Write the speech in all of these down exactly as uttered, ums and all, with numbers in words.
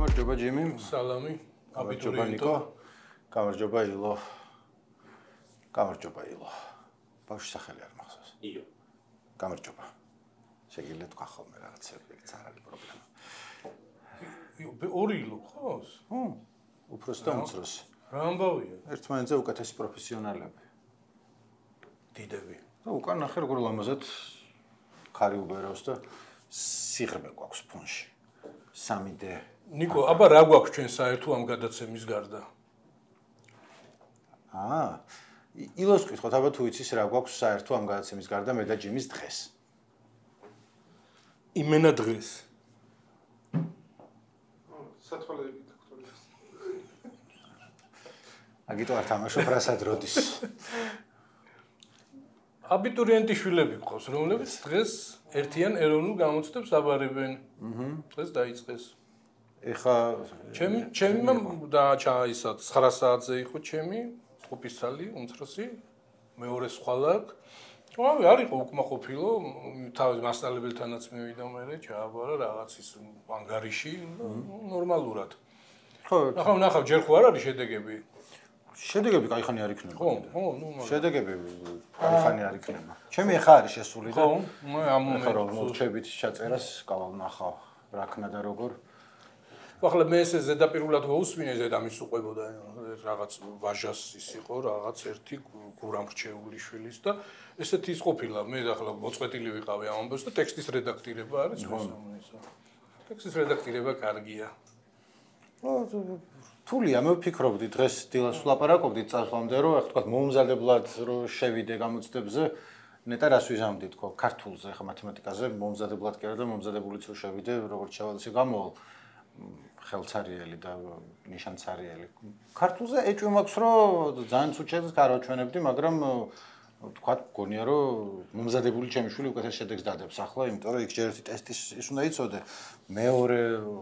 გამარჯობა ჯიმი. სალამი. გამარჯობა ნიკო. გამარჯობა ილო. გამარჯობა ილო. ბავშვი სახელი არ მახსოვს. იო. გამარჯობა. შეგიძლია თქვა ხოლმე რაღაცები, ეგ არ არის პრობლემა. ორი ილო ხოს? ჰმ. უფროსი და უმცროსი. რა ამბავია? ერთმანეთზე უკეთესი პროფესიონალები. დიდები. და უკან ნახე როგორ ლამაზად ქარი უბერავს და სიღრმე გვაქვს ფონში. სამი დე. ნიკო, აბა რა გვაქვს ჩვენ საერთო ამ გადაცემის გარდა? აა, ილოს ვკითხოთ, აბა თუ იცის რა გვაქვს საერთო ამ გადაცემის გარდა მე და ჯიმის დღეს. იმენა დღეს. სათვალეები დოქტორი. აგიტო არ თამაშობ რასად როდის. აბიტურიენტი შვილები ყავს, რომლებიც დღეს ერთიან ეროვნულ გამოცდებს აბარებენ. აჰა. დღეს დაიწყეს. ეხა ჩემი ჩემი და ჩაისა ცხრა საათზე იყო ჩემი ყოფისალი, უმცროსი, მეორე სხვალა. რავი, არ იყო უკმაყოფილო, თავის მასწავლებელთანაც მივიდა მე, ჩააბარა რაღაც ის ანგარიში, ნორმალურად. ხო, ნახავ, ნახავ, ჯერ ხო არ არის შედეგები? შედეგები кайხანი არ იქნება. ხო, ხო, ნუ მაგრამ შედეგები кайხანი არ იქნება. ჩემი ეხა არის შესული და ხო, მე ამ ეხა რომ მომენტში მოვჩებით ჩაწერას, კავალ ნახავ, რა ქნა და როგორ. ახლა მე ესე ზედაპირულად ვუსმინე ზედამის უყვებოდა რაღაც ვაჟას ის იყო რაღაც ერთი გურამრჩეული შვილის და ესეთი ის ყოფილა მე ახლა მოწყვეტილი ვიყავი ამ ამბავს და ტექსტის რედაქტირება არის მოსამნესო ტექსტის რედაქტირება კარგია თულია მე ვფიქრობდი დღეს დილას ვლაპარაკობდით წასვლამდე რომ ახლა თქვა მომზადებლად რომ შევიდე გამოცდებზე ნეტა რას ვიზამდი თქო ქართულზე ახლა მათემატიკაზე მომზადებლად კი არა და მომზადებულიც რომ შევიდე როგორც შევალ ისე გამოვალ ხელცარიელი და ნიშანცარიელი. ქართულზე ეჭვი მაქვს რომ ძალიან უჩეს გარაჩვენებდი, მაგრამ თქვა გონია რომ მომზადებული ჩემი შვილი უკეთეს შედეგს დადებს ახლა, იმიტომ რომ იქ ჯერ ერთი ტესტის ის უნდა იცოდე. მეორე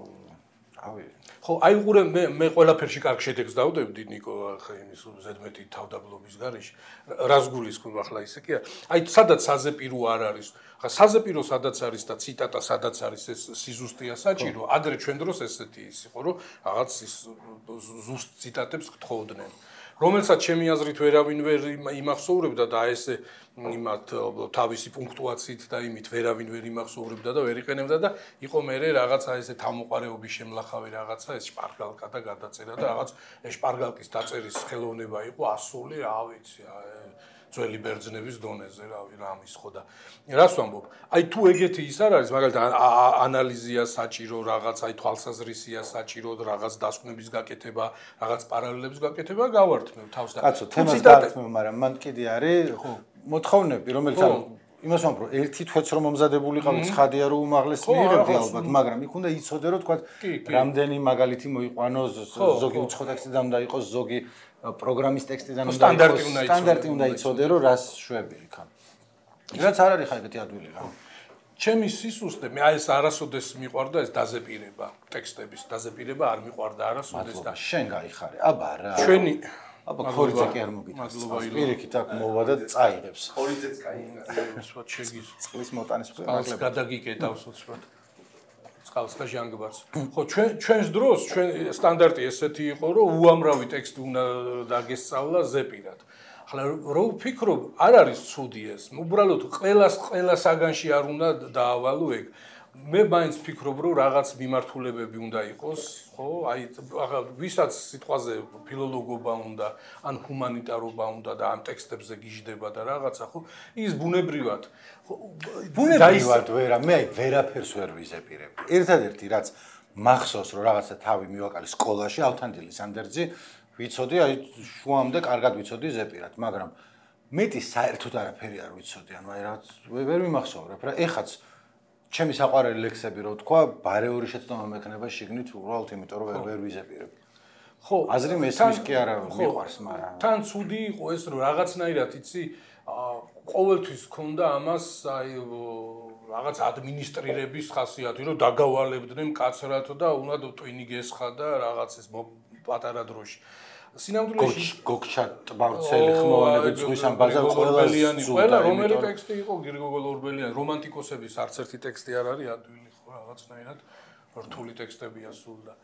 რავი. ხო, აი უყურე მე მე ყველაფერში კარგ შედეგს დავდებდი ნიკო ახლა იმის ზედმეტი თავდაბლობის გარეშე. რას გულისხმობ ახლა ისე კი არა. აი სადაც საზეპირო არ არის. ახლა საზეპირო სადაც არის და ციტატა სადაც არის ეს სიზუსტეა საჭირო. ადრე ჩვენ დროს ესეთი ის იყო რომ რაღაც ის ზუსტ ციტატებს გთხოვდნენ. რომელსაც ჩემი აზრით ვერავინ ვერ იმახსოვრებდა და ესე იმათ თავისი პუნქტუაციით და იმით ვერავინ ვერ იმახსოვრებდა და ვერ იყენებდა და იყო მე რაღაცა ესე თავმოყარეობის შემლახავი რაღაცა ეს შპარგალკა და გადაწერა და რაღაც ეს შპარგალკის დაწერის ხელოვნება იყო ასული, რა ვიცი, ძველი ბერძნების დონეზე, რავი, რამის ხო და რას ვამბობ? აი თუ ეგეთი ის არ არის, მაგალითად ანალიზია საჭირო, რაღაც აი თვალსაზრისია საჭირო, რაღაც დასკვნების გაკეთება, რაღაც პარალელების გაკეთება გავართმევ თავს და კაცო, თემას გავართმევ, მაგრამ მან კიდე არის მოთხოვნები, რომელიც არ იმას ვამბობ, რომ ერთი თვეც რომ მომზადებულიყავი ცხადია რომ უმაღლეს მიიღებდი ალბათ, მაგრამ იქ უნდა იცოდე რომ თქვა რამდენი მაგალითი მოიყვანო, ზოგი უცხო ტექსტიდან უნდა იყოს, ზოგი პროგრამის ტექსტიდან უნდა იყოს, სტანდარტი უნდა იცოდე რომ რას შვები იქა. რაც არ არის ხა ეგეთი ადვილი რა. ჩემი სისუსტე მე აი ეს არასოდეს მიყვარდა ეს დაზეპირება, ტექსტების დაზეპირება არ მიყვარდა არასოდეს და შენ გაიხარე. აბა რა. ჩვენი აბა ხორიძე კი არ მოგიტანს. პირიქით აქ მოვა და წაიღებს. ხორიძეც კაი. სვათ შეგის. წყლის მოტანის წყალს გადაგიკეტავს უცბად. წყალს და ჟანგბადს. ხო, ჩვენ ჩვენს დროს ჩვენ სტანდარტი ესეთი იყო, რომ უამრავი ტექსტი უნდა დაგესწავლა ზეპირად. ახლა რო ვფიქრობ, არ არის ცუდი ეს. უბრალოდ ყველას ყველა საგანში არ უნდა დაავალო ეგ. მე მაინც ვფიქრობ, რომ რაღაც მიმართულებები უნდა იყოს, ხო? აი, ახლა ვისაც სიტყვაზე ფილოლოგობა უნდა, ან ჰუმანიტარობა უნდა და ამ ტექსტებზე გიждდება და რაღაცა, ხო? ის ბუნებრივად. ბუნებრივად ვერა, მე აი ვერაფერს ვერ ვიზეპირებდი. ერთადერთი რაც მახსოვს, რომ რაღაცა თავი მივაკალე სკოლაში, ავთანდილის ანდერძი, ვიცოდი, აი შუამდე კარგად ვიცოდი ზეპირად, მაგრამ მეტი საერთოდ არაფერი არ ვიცოდი, ანუ აი რაღაც ვერ მიმახსოვრებ რა. ეხაც ჩემი საყვარელი ლექსები რო თქვა, ბარეური შეცდომა მექნება შიგნით უბრალოდ იმიტომ რომ ვერ ვერ ვიზეპირებ. ხო, აზრი მესმის კი არა მიყვარს, მაგრამ თან ცუდი იყო ეს რომ რაღაცნაირად იცი ყოველთვის ქონდა ამას აი რაღაც ადმინისტრირების ხასიათი რომ დაგავალებდნენ მკაცრად და უნდა ტვინი გესხა და რაღაც ეს პატარა დროში. სინამდვილეში გოგჩა ტბავცელი ხმოვანები ზღვის ამბაზე ყველანი ყველა რომელი ტექსტი იყო გირგოგოლ ორბელიანი რომანტიკოსების არც ერთი ტექსტი არ არის ადვილი ხო რაღაცნაირად რთული ტექსტებია სულ და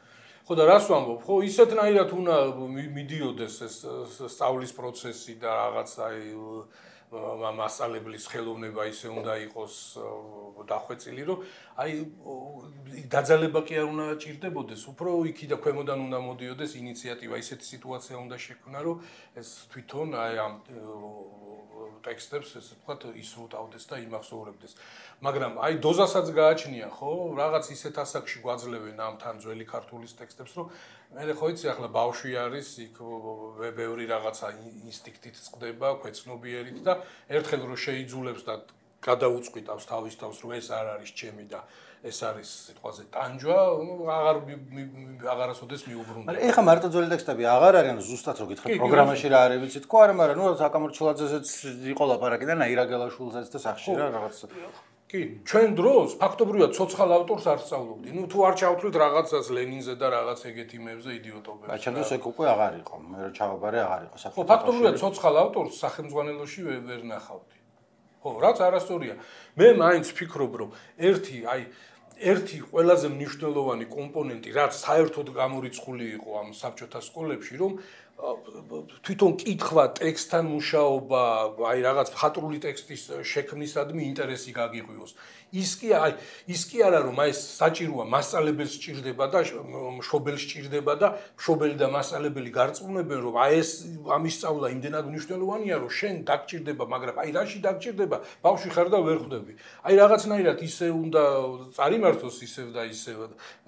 ხო და რას ვამბობ? ხო, ისეთნაირად უნდა მიდიოდეს ეს სწავლის პროცესი და რაღაც აი მასალებლის ხელოვნება ისე უნდა იყოს დახვეწილი, რომ აი დაძალება კი არ უნდა ჭირდებოდეს, უფრო იქი და ქვემოდან უნდა მოდიოდეს ინიციატივა, ისეთი სიტუაცია უნდა შექმნა, რომ ეს თვითონ აი ამ ტექსტებს ესე ვთქვათ ისრუტავდეს და იმახსოვრებდეს. მაგრამ აი დოზასაც გააჩნია, ხო? რაღაც ისეთ ასაკში გვაძლევენ ამ თან ძველი ქართულის ტექსტებს, რომ მე ხო იცი ახლა ბავშვი არის, იქ ბევრი რაღაცა ინსტინქტით წყდება, ქვეცნობიერით და ერთხელ რო შეიძულებს და გადაუწყვიტავს თავის თავს, რომ ეს არ არის ჩემი და ეს არის სიტყვაზე ტანჯვა, აღარ აღარასოდეს მიუბრუნდება. მაგრამ ეხა მარტო ძველი ტექსტები აღარ არიან, ზუსტად რო გითხრათ, პროგრამაში რა არის, ვიცით ხო არა, მაგრამ ნუ საკამორჩილაძეზეც იყო ლაპარაკი და ნაირაგელაშვილზეც და სახში რა რაღაც. კი, ჩვენ დროს ფაქტობრივად ცოცხალ ავტორს არ სწავლობდი. ნუ თუ არ ჩავთვლით რაღაცას ლენინზე და რაღაც ეგეთ იმებზე იდიოტობებს. რა ჩემთვის ეგ უკვე აღარ იყო, მე რა ჩავაბარე აღარ იყო ხო, ფაქტობრივად ცოცხალ ავტორს სახელმძღვანელოში ვერ ნახავდი. ხო, რაც არასწორია. მე მაინც ვფიქრობ, რომ ერთი, აი, ერთი ყველაზე მნიშვნელოვანი კომპონენტი, რაც საერთოდ გამორიცხული იყო ამ საბჭოთა სკოლებში, რომ თვითონ კითხვა, ტექსტთან მუშაობა, აი რაღაც მხატვრული ტექსტის შექმნისადმი ინტერესი გაგიღვიოს. ის კი აი, ის კი არა რომ აი საჭიროა მასწავლებელს სჭირდება და მშობელს სჭირდება და მშობელი და მასწავლებელი გარწმუნებენ რომ აი ეს ამის სწავლა იმდენად მნიშვნელოვანია რომ შენ დაგჭირდება, მაგრამ აი რაში დაგჭირდება, ბავშვი ხარ და ვერ ხვდები. აი რაღაცნაირად ისე უნდა წარიმართოს ისევ და ისევ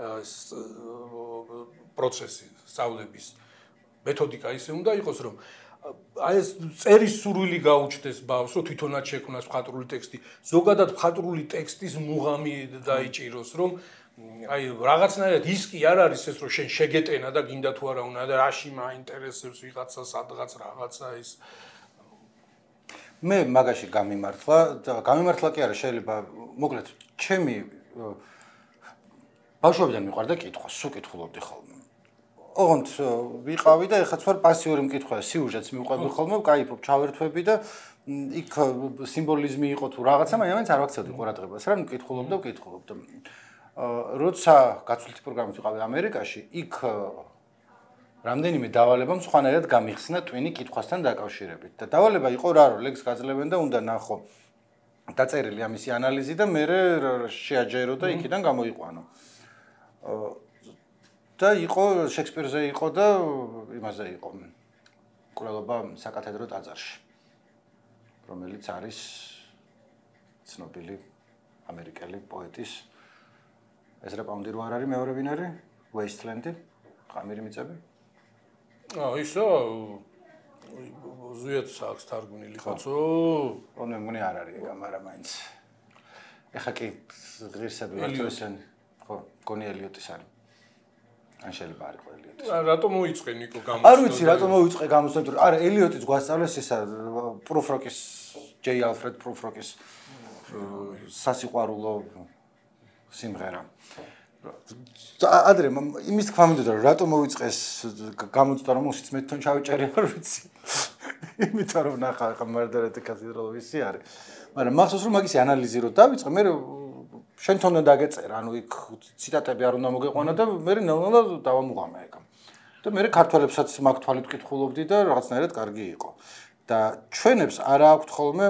პროცესი სწავლების მეთოდიკა ისე უნდა იყოს, რომ აი ეს წერის სურვილი გაუჩნდეს ბავშვს, რომ თვითონაც შექმნას მხატვრული ტექსტი, ზოგადად მხატვრული ტექსტის მუღამი დაიჭიროს, რომ აი რაღაცნაირად ის კი არ არის ეს, რომ შენ შეგეტენა და გინდა თუ არა უნდა და რაში მაინტერესებს ვიღაცა სადღაც რაღაცა ის. მე მაგაში გამიმართლა და გამიმართლა კი არა, შეიძლება მოკლედ ჩემი ბავშვობიდან მიყვარდა კითხვა, სულ კითხულობდი ხოლმე. ოღონდ ვიყავი და ეხაც ვარ პასიური მკითხვა, სიუჟეტს მივყვები ხოლმე, кайფობ, ჩავერთვები და იქ სიმბოლიზმი იყო თუ რაღაცა, მაგრამ მაინც არ ვაქცევდი ყურადღებას, რა მკითხულობ და ვკითხულობ და როცა გაცვლითი პროგრამით ვიყავი ამერიკაში, იქ რამდენიმე დავალებამ სხვანაირად გამიხსნა ტვინი კითხვასთან დაკავშირებით და დავალება იყო რა, რომ ლექს გაძლევენ და უნდა ნახო დაწერილი ამისი ანალიზი და მე შეაჯერო და იქიდან გამოიყვანო. და იყო შექსპირზე იყო და იმაზე იყო კვლელობა საკათედრო ტაძარში, რომელიც არის ცნობილი ამერიკელი პოეტის ეზრა პაუნდი რო არ არის მეორე ვინ არის? Wasteland-ი, ყამირი მიწები. აა ისო ზუიათ აქვს თარგმნილი კაცო. ხო, მე მგონი არ არის ეგ, მაგრამ მაინც. ეხა კი ღირსები ვართ ესენი. ხო, მგონი ელიოტის არის. ან შეიძლება არ იყო ელიოტის. რატომ მოიწყე ნიკო გამოცდა? არ ვიცი, რატომ მოიწყე გამოცდა, თუ არა ელიოტის გვასწავლეს ისა პრუფროკის, ჯეი ალფრედ პრუფროკის სასიყვარულო სიმღერა. ადრე იმის თქვა მინდოდა რომ რატომ მოიწყეს გამოცდა რომ მოსიც მე თვითონ ჩავიჭერი არ ვიცი. იმიტომ რომ ნახა ხა მარდარეტი კათედრალო ვისი არის. მაგრამ მახსოვს რომ მაგისი ანალიზი რო დავიწყე, მე შენ თვითონ დაგეწერა, ანუ იქ ციტატები არ უნდა მოგეყვანა და მე ნელ-ნელა დავამუღამე ეგ. და მე ქართველებსაც მაგ თვალით ვკითხულობდი და რაღაცნაირად კარგი იყო. და ჩვენებს არა აქვთ ხოლმე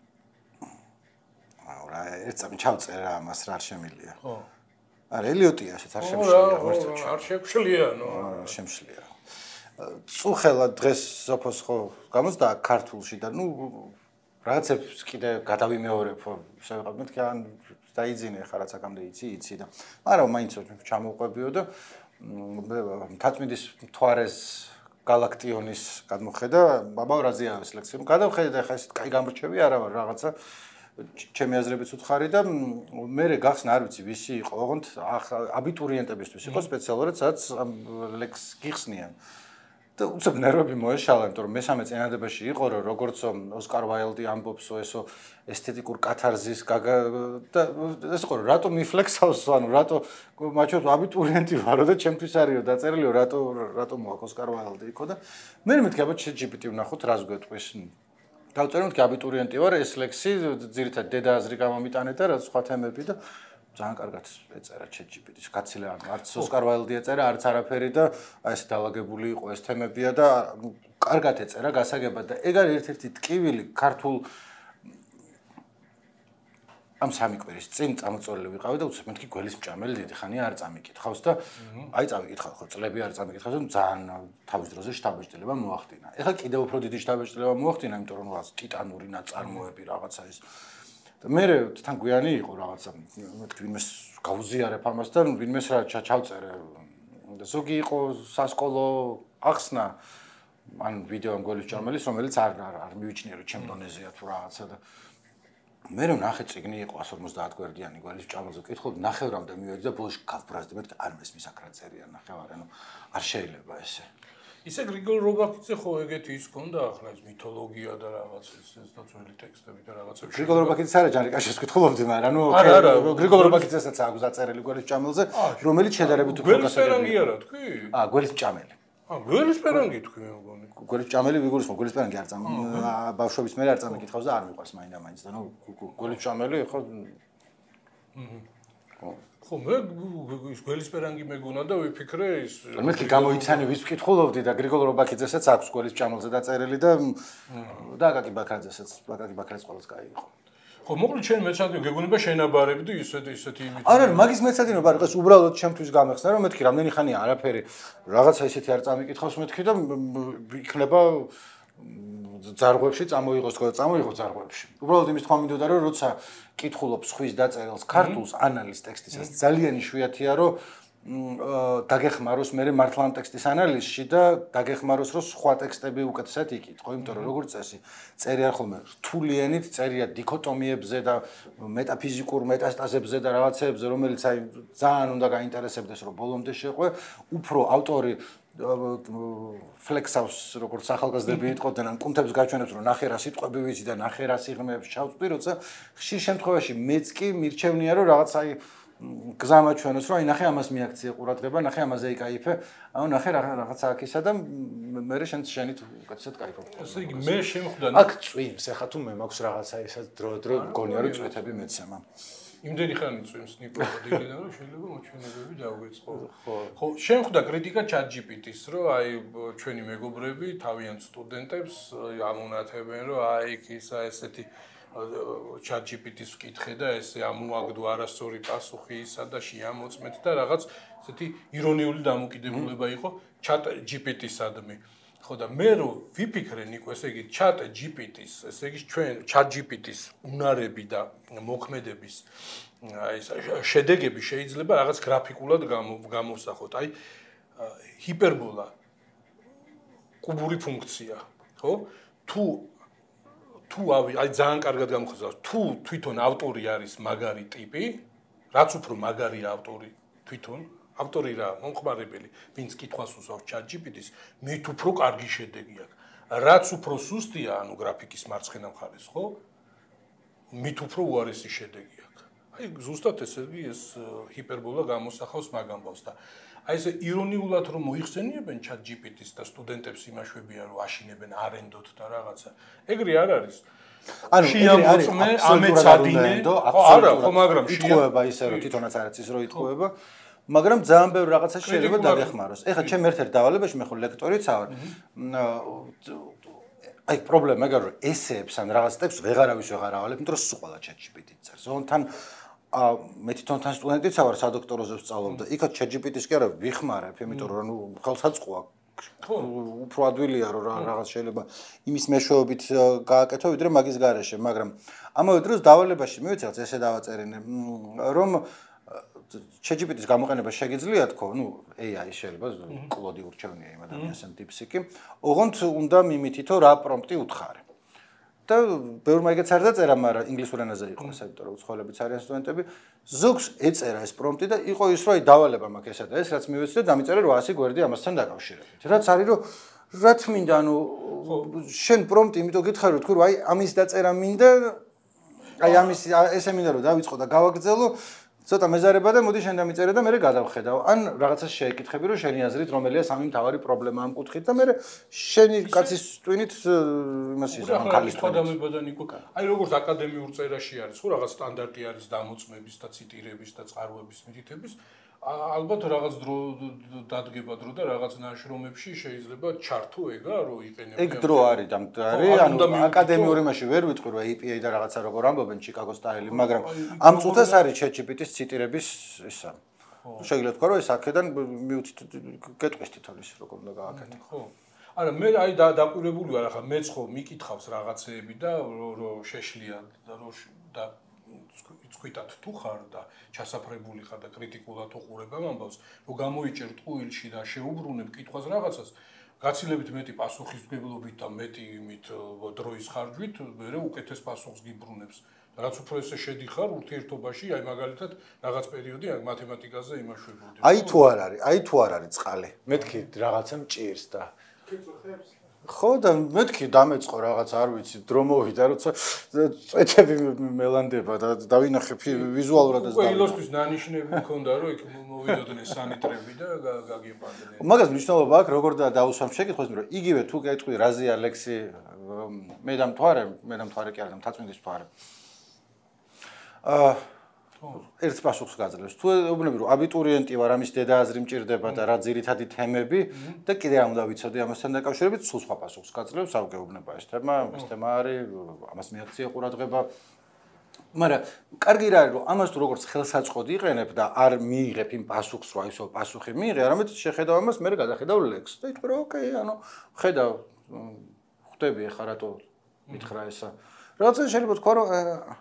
აუ რა ერთ წამი ჩავწერა ამას რა არ შემილია. ხო. არა ელიოტიაშიც არ შემშლია ღმერთო. არ შეგვშლია, ნუ არ შემშლია. წუხელა დღეს სოფოს ხო გამოსდა ქართულში და ნუ რაღაცებს კიდე გადავიმეორებ, შევიყავ მეთქი ან დაიძინე ხა რაც აქამდე იცი, იცი და მაგრამ მაინც ჩამოვყვებიო და მთაწმინდის მთვარეს galaktionis გადმოხედა, აბა რაზეავის ლექსი. გადავხედე და ხა ეს კაი გამრჩევი არა ვარ რაღაცა ჩემი აზრებით უთხარი და მე გახსნა არ ვიცი ვისი იყო, ოღონდ აბიტურიენტებისთვის იყო სპეციალურად, სადაც ლექს გიხსნიან. და უცებ ნერვები მოეშალა, იმიტომ რომ მესამე წინადადებაში იყო, რომ როგორც ოსკარ ვაილდი ამბობს, ესო ესთეტიკურ კათარზის და ეს იყო, რატო მიფლექსავს, ანუ რატო მაჩვენებს აბიტურიენტი ვარო და ჩემთვის არისო დაწერილიო, რატო რატო მოაქვს ოსკარ ვაილდი იქო და მე მეთქი აბა ჩატ ჯი პი ტი ვნახოთ რას გვეტყვის. დავწერე მეთქი აბიტურიენტი ვარ, ეს ლექსი ძირითადად დედა აზრი გამომიტანე და რა სხვა თემები და ძალიან კარგად ეწერა ChatGPT-ს. კაცილი არც ოსკარ ვაილდი ეწერა, არც არაფერი და აი ეს დაალაგებული იყო ეს თემებია და ნუ კარგად ეწერა გასაგებად და ეგ არის ერთ-ერთი ტკივილი ქართულ ამ სამი კვირის წინ წამოწოლილი ვიყავი და უცებ მეთქი გველის მჭამელი დიდი ხანია არ წამიკითხავს და აი წავიკითხავ ხო წლები არ წამიკითხავს და ძალიან თავის დროზე შთაბეჭდილება მოახდინა. ეხლა კიდევ უფრო დიდი შთაბეჭდილება მოახდინა, იმიტომ რომ რაღაც ტიტანური ნაწარმოები რაღაცა ის და მე თან გვიანი იყო რაღაცა მეთქი ვინმეს გავუზიარებ ამასთან ვინმეს რა ჩავწერე და ზოგი იყო სასკოლო ახსნა ან ვიდეო ამ გველის მჭამელის რომელიც არ არ მივიჩნიე რომ ჩემ დონეზეა თუ რაღაცა და მე რომ ნახე წიგნი იყო one fifty გვერდიანი გველის მჭამელზე ვკითხავ ნახევრამდე მივედი და ბოლოს გავბრაზდი მეთქი არ მესმის აქ რა წერია ნახევარ ანუ არ შეიძლება ესე ისე გრიგოლ რობაქიძე ხო ეგეთი ის ქონდა ახლა ეს მითოლოგია და რაღაც ეს ეს და ძველი ტექსტები და რაღაცები გრიგოლ რობაქიძე არა ჯანრიკაშეს ვკითხულობდი მაგრამ ნუ გრიგოლ რობაქიძესაც აქვს დაწერილი გველის მჭამელზე რომელიც შედარებით უფრო გველის არა თქვი აა გველის მჭამელი აა გველის პერანგი თქვი მე მგონი გველის მჭამელი ვიგულისხმობ გველის პერანგი არ წამ ბავშვობის მერე არ წამიკითხავს და არ მიყვარს მაინდა-მაინც და ნუ გველის მჭამელი ხო ხო მე ის გველის პერანგი მეგონა და ვიფიქრე ის მეთქი გამოიცანი ვის ვკითხულობდი და გრიგოლ რობაქიძესაც აქვს გველის მჭამელზე დაწერილი და და აკაკი ბაქრაძესაც აკაკი ბაქრაძე ყოველს კაი იყო ხო მოკლედ შენ მეცადინო გეგონება შენაბარებდი ისეთი ისეთი იმით არა მაგის მეცადინო ბარ ეს უბრალოდ ჩემთვის გამეხსნა რომ მეთქი რამდენი ხანია არაფერი რაღაცა ისეთი არ წამიკითხავს მეთქი და იქნება ძარღვებში წამოიღოს თქო და წამოიღო ძარღვებში. უბრალოდ იმის თქვა მინდოდა რომ როცა კითხულობ სხვის დაწერილს ქართულს ანალიზ ტექსტისას ძალიან იშვიათია რომ დაგეხმაროს მე მართლა ამ ტექსტის ანალიზში და დაგეხმაროს რომ სხვა ტექსტები უკეთესად იკითხო, იმიტომ რომ როგორც წესი წერია ხოლმე რთულიანით წერია დიქოტომიებზე და მეტაფიზიკურ მეტასტაზებზე და რაღაცეებზე რომელიც აი ძალიან უნდა გაინტერესებდეს რომ ბოლომდე შეყვე, უფრო ავტორი ფლექსავს როგორც ახალგაზრდები იტყოდნენ ან კუნთებს გაჩვენებს რომ ნახე რა სიტყვები ვიცი და ნახე რა სიღრმეებს ჩავწვდი როცა ხშირ შემთხვევაში მეც კი მირჩევნია რომ რაღაც აი გზამა ჩვენოს რომ აი ნახე ამას მიაქციე ყურადღება ნახე ამაზე იკაიფე ანუ ნახე რაღაცა აქისა და მე შენ შენით უკეთესად кайფობ ესე იგი მე შემხვდა აქ წვიმს ეხა თუ მე მაქვს რაღაცა ისა დრო დრო მგონია რომ წვეთები მეცემა იმდენი ხანი წვიმს ნიკო დილიდან რომ შეიძლება მოჩვენებები დავეწყო ხო ხო შემხვდა კრიტიკა ChatGPT-ს რომ აი ჩვენი მეგობრები თავიანთ სტუდენტებს ამონათებენ რომ აი იქ ისა ესეთი ChatGPT-ს ვკითხე და ესე ამოაგდო არასწორი პასუხი ისა და შეამოწმეთ და რაღაც ესეთი ირონიული დამოკიდებულება იყო ChatGPT-სადმი ხო და მე რო ვიფიქრე ნიკო ესე იგი ChatGPT-ს ესე იგი ჩვენ ChatGPT-ს უნარები და მოქმედების აი ეს შედეგები შეიძლება რაღაც გრაფიკულად გამოვსახოთ აი ჰიპერბოლა კუბური ფუნქცია ხო თუ თუ აი ძალიან კარგად გამოხსოვს თუ თვითონ ავტორი არის მაგარი ტიპი რაც უფრო მაგარია ავტორი თვითონ ავტორი რა მომხმარებელი ვინც კითხვას უსვავს ChatGPT-ს მით უფრო კარგი შედეგი აქვს რაც უფრო სუსტია ანუ გრაფიკის მარცხენა მხარეს ხო მით უფრო უარესი შედეგი აქვს აი ზუსტად ესე იგი ეს ჰიპერბოლა გამოსახავს მაგ ამბავს და აი ესე ირონიულად რომ მოიხსენიებენ ChatGPT-ს და სტუდენტებს იმაშვებიან რომ აშინებენ არენდოთ და რაღაცა ეგრე არ არის ანუ ეგრე არის ამეცადინე არა ხო მაგრამ იტყუება ისე რომ თვითონაც არ იცის რომ იტყუება მაგრამ ძალიან ბევრ რაღაცას შეიძლება დაგეხმაროს ეხლა ჩემ ერთ-ერთ დავალებაში მე ხო ლექტორიც ვარ აი პრობლემა მაგარ რომ ესეებს ან რაღაც ტექსტს ვეღარავის ვეღარ ავალებ იმიტომ რომ სულ ყველა ChatGPT-ს წერს ონთან მე თვითონთან სტუდენტიც ვარ სადოქტოროზე ვსწავლობ და იქაც ChatGPT-ს კი არა ვიხმარებ იმიტომ რომ ნუ ხელსაწყოა ხო უფრო ადვილია რომ რაღაც შეიძლება იმის მეშვეობით გააკეთო ვიდრე მაგის გარეშე მაგრამ ამავე დროს დავალებაში მე ვიცი რაღაც ესე დავაწერინე რომ ChatGPT-ს გამოყენება შეგიძლია თქო ნუ A I შეიძლება კლოდი ურჩევნია იმ ადამიანს ან DeepSeek-ი ოღონდ უნდა მიმითითო რა პრომპტი უთხარე და ბევრ მაგაც არ დაწერა, მაგრამ ინგლისურ ენაზე იყო ეს, იმიტომ რომ უცხოელებიც არიან სტუდენტები. ზოგს ეწერა ეს პრომპტი და იყო ის, რომ აი დავალება მაქვს ესა და ეს, რაც მივეცი და დამიწერე რვაასი გვერდი ამასთან დაკავშირებით. რაც არის, რომ რა თმინდა, ანუ შენ პრომპტი იმიტომ გითხარი, რომ თქვი, რომ აი ამის დაწერა მინდა, აი ამის ესე მინდა რომ დავიწყო და გავაგრძელო, ცოტა მეზარება და მოდი შენ დამიწერე და მე გადავხედავ. ან რაღაცას შეეკითხები, რომ შენი აზრით რომელია სამი მთავარი პრობლემა ამ კუთხით და მე შენი კაცის ტვინით იმას იზამ ქალის თვალდამებადან იყო. აი როგორც აკადემიურ წერაში არის, ხო რაღაც სტანდარტი არის დამოწმების და ციტირების და წყაროების მითითების. ალბათ რაღაც დრო დადგება დრო და რაღაც ნაშრომებში შეიძლება ჩართო ეგა რომ იყენებენ. ეგ დრო არის დამდგარი, ანუ აკადემიურ იმაში ვერ ვიტყვი რომ A P I და რაღაცა როგორ ამბობენ Chicago style-ი, მაგრამ ამ წუთას არის ChatGPT-ის ციტირების ისა. შეიძლება თქვა რომ ეს აქედან მივუცით გეტყვის თვითონ ის როგორ უნდა გააკეთო. ხო. არა მე აი დაკვირვებული ვარ ახლა მეც ხო მიკითხავს რაღაცეები და რომ შეშლია და რომ და იცხვიტად თუ ხარ და ჩასაფრებული ხარ და კრიტიკულად უყურებ ამ ამბავს, რომ გამოიჭერ ტყუილში და შეუბრუნებ კითხვას რაღაცას, გაცილებით მეტი პასუხისმგებლობით და მეტი იმით დროის ხარჯვით, მე უკეთეს პასუხს გიბრუნებს. რაც უფრო ესე შედიხარ ურთიერთობაში, აი მაგალითად რაღაც პერიოდი მათემატიკაზე იმაშვებოდი. აი თუ არ არის, აი თუ არ არის წყალი. მეთქი რაღაცა მჭირს და ხო და მეთქი დამეწყო რაღაც არ ვიცი დრო მოვიდა როცა წვეთები მელანდება და დავინახე ვიზუალურად და უკვე ილოსთვის ნანიშნები მქონდა რომ იქ მოვიდოდნენ სანიტრები და გაგიყვანდნენ. მაგას მნიშვნელობა აქვს როგორ და დაუსვამ შეკითხვას, რომ იგივე თუ გეტყვი რაზეა ლექსი მე დამთვარე, მე დამთვარე კი არა, მთაწმინდის მთვარე. აა ერთ პასუხს გაძლევს. თუ ეუბნები რომ აბიტურიენტი ვარ, ამის დედააზრი მჭირდება და რა ძირითადი თემები და კიდე რა უნდა ვიცოდე ამასთან დაკავშირებით, სულ სხვა პასუხს გაძლევს, აუ გეუბნება ეს თემა, ეს თემა არის, ამას მიაქცია ყურადღება. მაგრამ კარგი რა არის რომ ამას თუ როგორც ხელსაწყოდი იყენებ და არ მიიღებ იმ პასუხს, რა ისო პასუხი მიიღე, არამედ შეხედავ ამას, მე გადახედავ ლექსს და იტყვი რომ ოკეი, ანუ ხედავ ხვდები ახლა რატო მითხრა ესა. რაღაცა შეიძლება თქვა რომ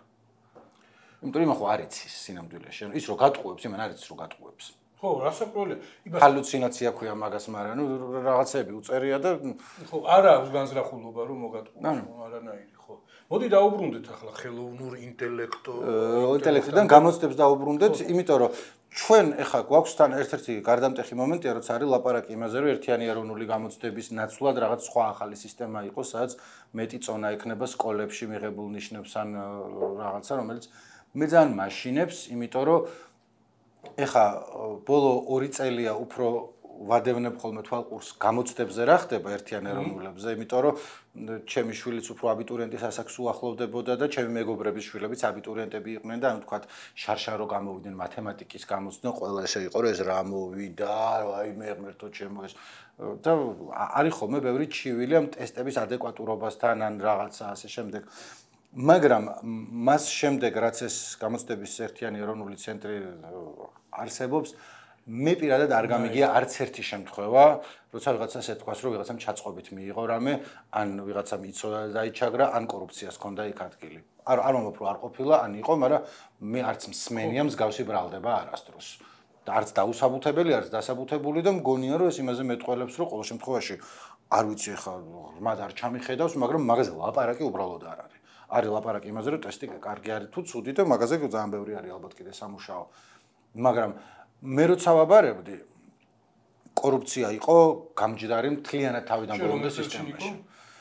იმიტომ რომ ხო არ იცის სინამდვილეში. ანუ ის რო გატყუებს, იმან არ იცის რო გატყუებს. ხო, რასაკვირველია. ჰალუცინაცია ქვია მაგას, მაგრამ ნუ რაღაცები უწერია და ხო, არა აქვს განზრახულობა რომ მოგატყუოს, არანაირი, ხო. მოდი დაუბრუნდეთ ახლა ხელოვნურ ინტელექტო. ინტელექტიდან გამოცდებს დაუბრუნდეთ, იმიტომ რომ ჩვენ ეხა გვაქვს თან ერთ-ერთი გარდამტეხი მომენტია, როცა არის ლაპარაკი იმაზე, რომ ერთიანი ეროვნული გამოცდების ნაცვლად რაღაც სხვა ახალი სისტემა იყოს, სადაც მეტი წონა ექნება სკოლებში მიღებულ ნიშნებს ან რაღაცა, რომელიც მე ძალიან მაშინებს, იმიტომ რომ ეხა ბოლო ორი წელია უფრო ვადევნებ ხოლმე თვალყურს გამოცდებზე რა ხდება ერთიან ეროვნულებზე, იმიტომ რომ ჩემი შვილიც უფრო აბიტურიენტის ასაკს უახლოვდებოდა და ჩემი მეგობრების შვილებიც აბიტურიენტები იყვნენ და ანუ თქვათ შარშარო გამოვიდნენ მათემატიკის გამოცდა, ყველა ესე იყო რომ ეს რა მოვიდა, აი მე ღმერთო ჩემო ეს და არის ხოლმე ბევრი ჩივილი ამ ტესტების ადეკვატურობასთან ან რაღაცა ასე შემდეგ. მაგრამ მას შემდეგ რაც ეს გამოცდების ერთიანი ეროვნული ცენტრი არსებობს, მე პირადად არ გამიგია არც ერთი შემთხვევა, როცა ვიღაცას ეთქვას, რომ ვიღაცამ ჩაწყობით მიიღო რამე, ან ვიღაცამ იცოდა დაიჩაგრა, ან კორუფციას ჰქონდა იქ ადგილი. არ არ მომობ რომ არ ყოფილა, ან იყო, მაგრამ მე არც მსმენია მსგავსი ბრალდება არასდროს. და არც დაუსაბუთებელი, არც დასაბუთებული და მგონია რომ ეს იმაზე მეტყველებს, რომ ყოველ შემთხვევაში არ ვიცი ხა რმად არ ჩამიხედავს, მაგრამ მაგაზე ლაპარაკი უბრალოდ არ არის. არის ლაპარაკი იმაზე, რომ ტესტი კარგი არის თუ ცუდი და მაგაზე ძალიან ბევრი არის ალბათ კიდე სამუშაო. მაგრამ მე როცა ვაბარებდი, კორუფცია იყო გამჯდარი მთლიანად თავიდან ბოლომდე სისტემაში.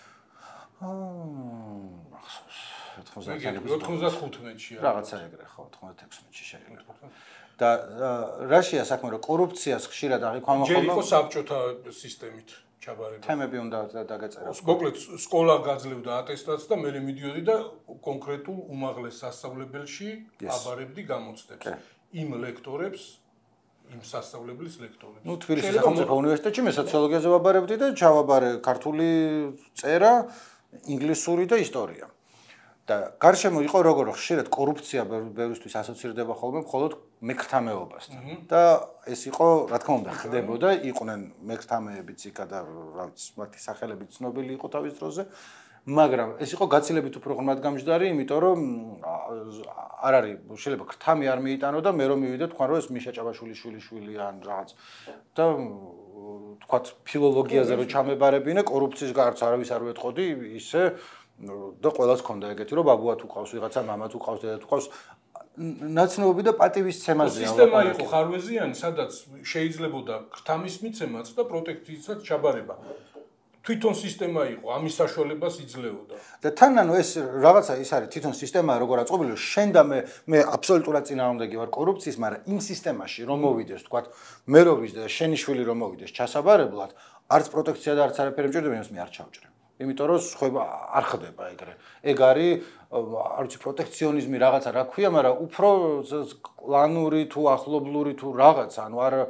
აა ოთხმოცდახუთში რაღაცა ეგრე ხო, ოთხმოცდაექვსში შეიძლება. და რაშია საქმე, რომ კორუფციას ხშირად აღიქვამო ხოლმე. ჯერ იყო საბჭოთა სისტემით. ჩაბარება. თემები უნდა დაგეწერა. მოკლედ სკოლა გაძლევდა ატესტატს და მე მიდიოდი და კონკრეტულ უმაღლეს სასწავლებელში აბარებდი გამოცდებს. იმ ლექტორებს, იმ სასწავლებლის ლექტორებს. ნუ თბილისის სახელმწიფო უნივერსიტეტში მე სოციოლოგიაზე ვაბარებდი და ჩავაბარე ქართული წერა, ინგლისური და ისტორია. და გარშემო იყო როგორ ხშირად კორუფცია ბევრისთვის ასოცირდება ხოლმე მხოლოდ მეკრთამეობასთან. და ეს იყო, რა თქმა უნდა, ხდებოდა, იყვნენ მეკრთამეებიც იქა და რაც მათი სახელები ცნობილი იყო თავის დროზე, მაგრამ ეს იყო გაცილებით უფრო ღრმად გამჯდარი, იმიტომ რომ არ არის, შეიძლება ქრთამი არ მიიტანო და მე რომ მივიდე თქვა რომ ეს მიშა ჭაბაშვილის შვილიშვილი ან რაღაც და თქვათ ფილოლოგიაზე რო ჩამებარებინე, კორუფციის გარც არავის არ ვეტყოდი, ისე და ყველას ჰქონდა ეგეთი რომ ბაბუა თუ ყავს ვიღაცა, მამა თუ ყავს, დედა თუ ყავს ნაცნობი და პატივისცემაზეა. სისტემა იყო ხარვეზიანი, სადაც შეიძლებოდა ქრთამის მიცემაც და პროტექციისაც ჩაბარება. თვითონ სისტემა იყო, ამის საშუალებას იძლეოდა. და თან ანუ ეს რაღაცა ის არის თვითონ სისტემა როგორ აწყობილი, შენ და მე მე აბსოლუტურად წინააღმდეგი ვარ კორუფციის, მაგრამ იმ სისტემაში რომ მოვიდეს, თქვა მე რო ვიზ და შენი შვილი რომ მოვიდეს ჩასაბარებლად, არც პროტექცია და არც არაფერი მჭირდება, იმას მე არ ჩავჭრებ. იმიტომ რომ ხება არ ხდება ეგრე. ეგ არის არ ვიცი პროტექციონიზმი რაღაცა რა ქვია, მაგრამ უფრო კლანური თუ ახლობლური თუ რაღაცა, ანუ არ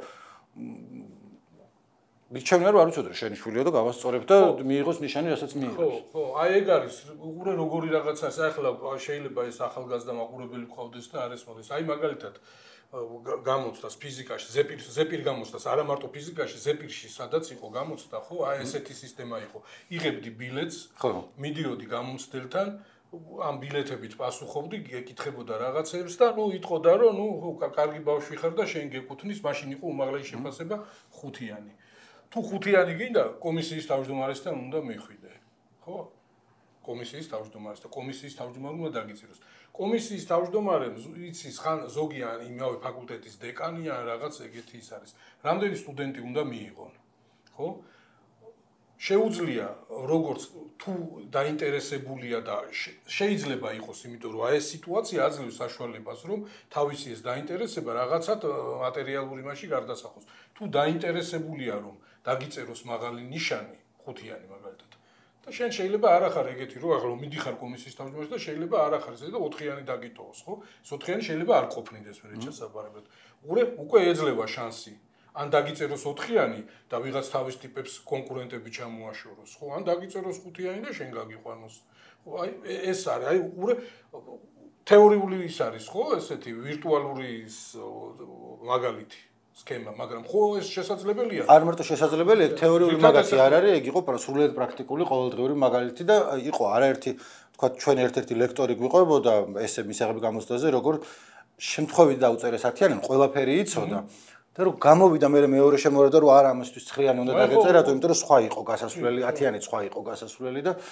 მიჩვენე რომ არ უწოდე შენი შვილია და გავასწორებ და მიიღოს ნიშანი, რასაც მიიღოს. ხო, ხო, აი ეგ არის. უყურე როგორი რაღაცა, ახლა შეიძლება ეს ახალგაზრდა მაყურებელი გყავდეს და არის მოდის. აი მაგალითად გამოცდას ფიზიკაში, ზეპირ ზეპირ გამოცდას, არა მარტო ფიზიკაში, ზეპირში სადაც იყო გამოცდა, ხო? აი ესეთი სისტემა იყო. იღებდი ბილეთს, ხო. მიდიოდი გამოცდილთან, ამ ბილეთებით პასუხობდი, ეკითხებოდა რაღაცებს და ნუ იტყოდა რომ ნუ კარგი ბავშვი ხარ და შენ გეკუთვნის, მაშინ იყო უმაღლესი შეფასება ხუთიანი. თუ ხუთიანი გინდა, კომისიის თავმჯდომარესთან უნდა მიხვიდე. ხო? კომისიის თავმჯდომარეს და კომისიის თავმჯდომარე უნდა დაგიწიროს. კომისიის თავმჯდომარემ იცის ხან ზოგი ან იმავე ფაკულტეტის დეკანი ან რაღაც ეგეთი ის არის. რამდენი სტუდენტი უნდა მიიღონ. ხო? შეუძლია როგორც თუ დაინტერესებულია და შეიძლება იყოს, იმიტომ რომ აი ეს სიტუაცია აძლევს საშუალებას, რომ თავისი ეს დაინტერესება რაღაცად მატერიალური მასში გარდასახოს. თუ დაინტერესებულია რომ დაგიწეროს მაღალი ნიშანი, ხუთიანი მაგალითად. და შენ შეიძლება არ ახარ ეგეთი რომ აღარ მიდიხარ კომისიის თავმჯდომარეს და შეიძლება არ ახარ ესე და ოთხიანი დაგიტოვოს, ხო? ეს ოთხიანი შეიძლება არ ყოფნიდეს მე ჩასაბარებლად. უყურე, უკვე ეძლევა შანსი. ან დაგიწეროს ოთხიანი და ვიღაც თავის ტიპებს კონკურენტები ჩამოაშოროს, ხო? ან დაგიწეროს ხუთიანი და შენ გაგიყვანოს. ხო, აი ეს არის, აი უყურე თეორიული ის არის, ხო, ესეთი ვირტუალური ის მაგალითი. სქემა, მაგრამ ხო ეს შესაძლებელია. არ მარტო შესაძლებელია, თეორიული მაგალითი არ არის, ეგ იყო სრულიად პრაქტიკული ყოველდღიური მაგალითი და იყო არაერთი, თქვა ჩვენ ერთ-ერთი ლექტორი გვიყვებოდა ესე მისაღები გამოცდაზე, როგორ შემთხვევით დაუწერეს ათიანი, ყველაფერი იცოდა. და რომ გამოვიდა მე მეორე შემოვიდა რომ არა ამისთვის ცხრიანი უნდა დაგეწერა, იმიტომ რომ სხვა იყო გასასვლელი, ათიანი სხვა იყო გასასვლელი და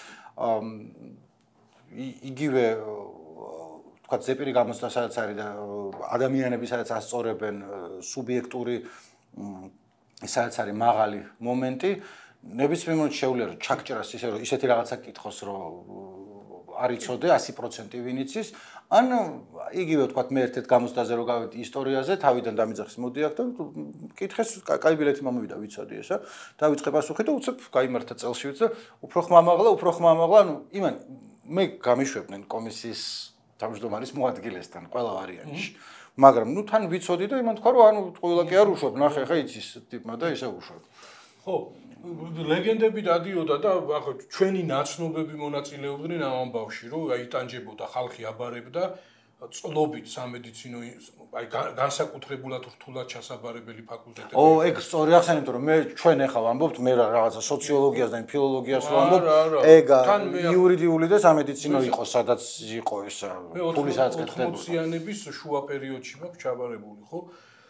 იგივე თქვა ზეპირი გამოცდა სადაც არის და ადამიანები სადაც ასწორებენ სუბიექტური სადაც არის მაღალი მომენტი, ნებისმიერ მომენტში შეუძლია რომ ჩაგჭრას ისე რომ ისეთი რაღაცა კითხოს რომ არ იცოდე ასი პროცენტი ვინ იცის, ან იგივე თქვა მე ერთ-ერთ გამოცდაზე რო გავედი ისტორიაზე, თავიდან დამიძახის მოდი აქ და კითხეს, კაი ბილეთი მომივიდა, ვიცოდი ესა. დავიწყე პასუხი და უცებ გაიმართა წელშივით და უფრო ხმამაღლა, უფრო ხმამაღლა, ანუ იმან მე გამიშვებდნენ კომისიის თავმჯდომარის მოადგილესთან ყველა ვარიანტში. მაგრამ ნუ თან ვიცოდი და იმან თქვა რომ ანუ ყველა კი არ უშვებ, ნახე ხა იცის ტიპმა და ისე უშვებ. ხო, ლეგენდები დადიოდა და ახლა ჩვენი ნაცნობები მონაწილეობდნენ ამ ამბავში, რომ აი იტანჯებოდა ხალხი აბარებდა წლობით სამედიცინო აი განსაკუთრებულად რთულად ჩასაბარებელი ფაკულტეტები. ო, ეგ სწორი ახსენე, იმიტომ რომ მე ჩვენ ახლა ვამბობთ, მე რაღაცა სოციოლოგიას და ფილოლოგიას ვამბობ, ეგ იურიდიული და სამედიცინო იყო, სადაც იყო ეს ფული სადაც ხდებოდა. ოცდაათიანების შუა პერიოდში მაქვს ჩაბარებული, ხო?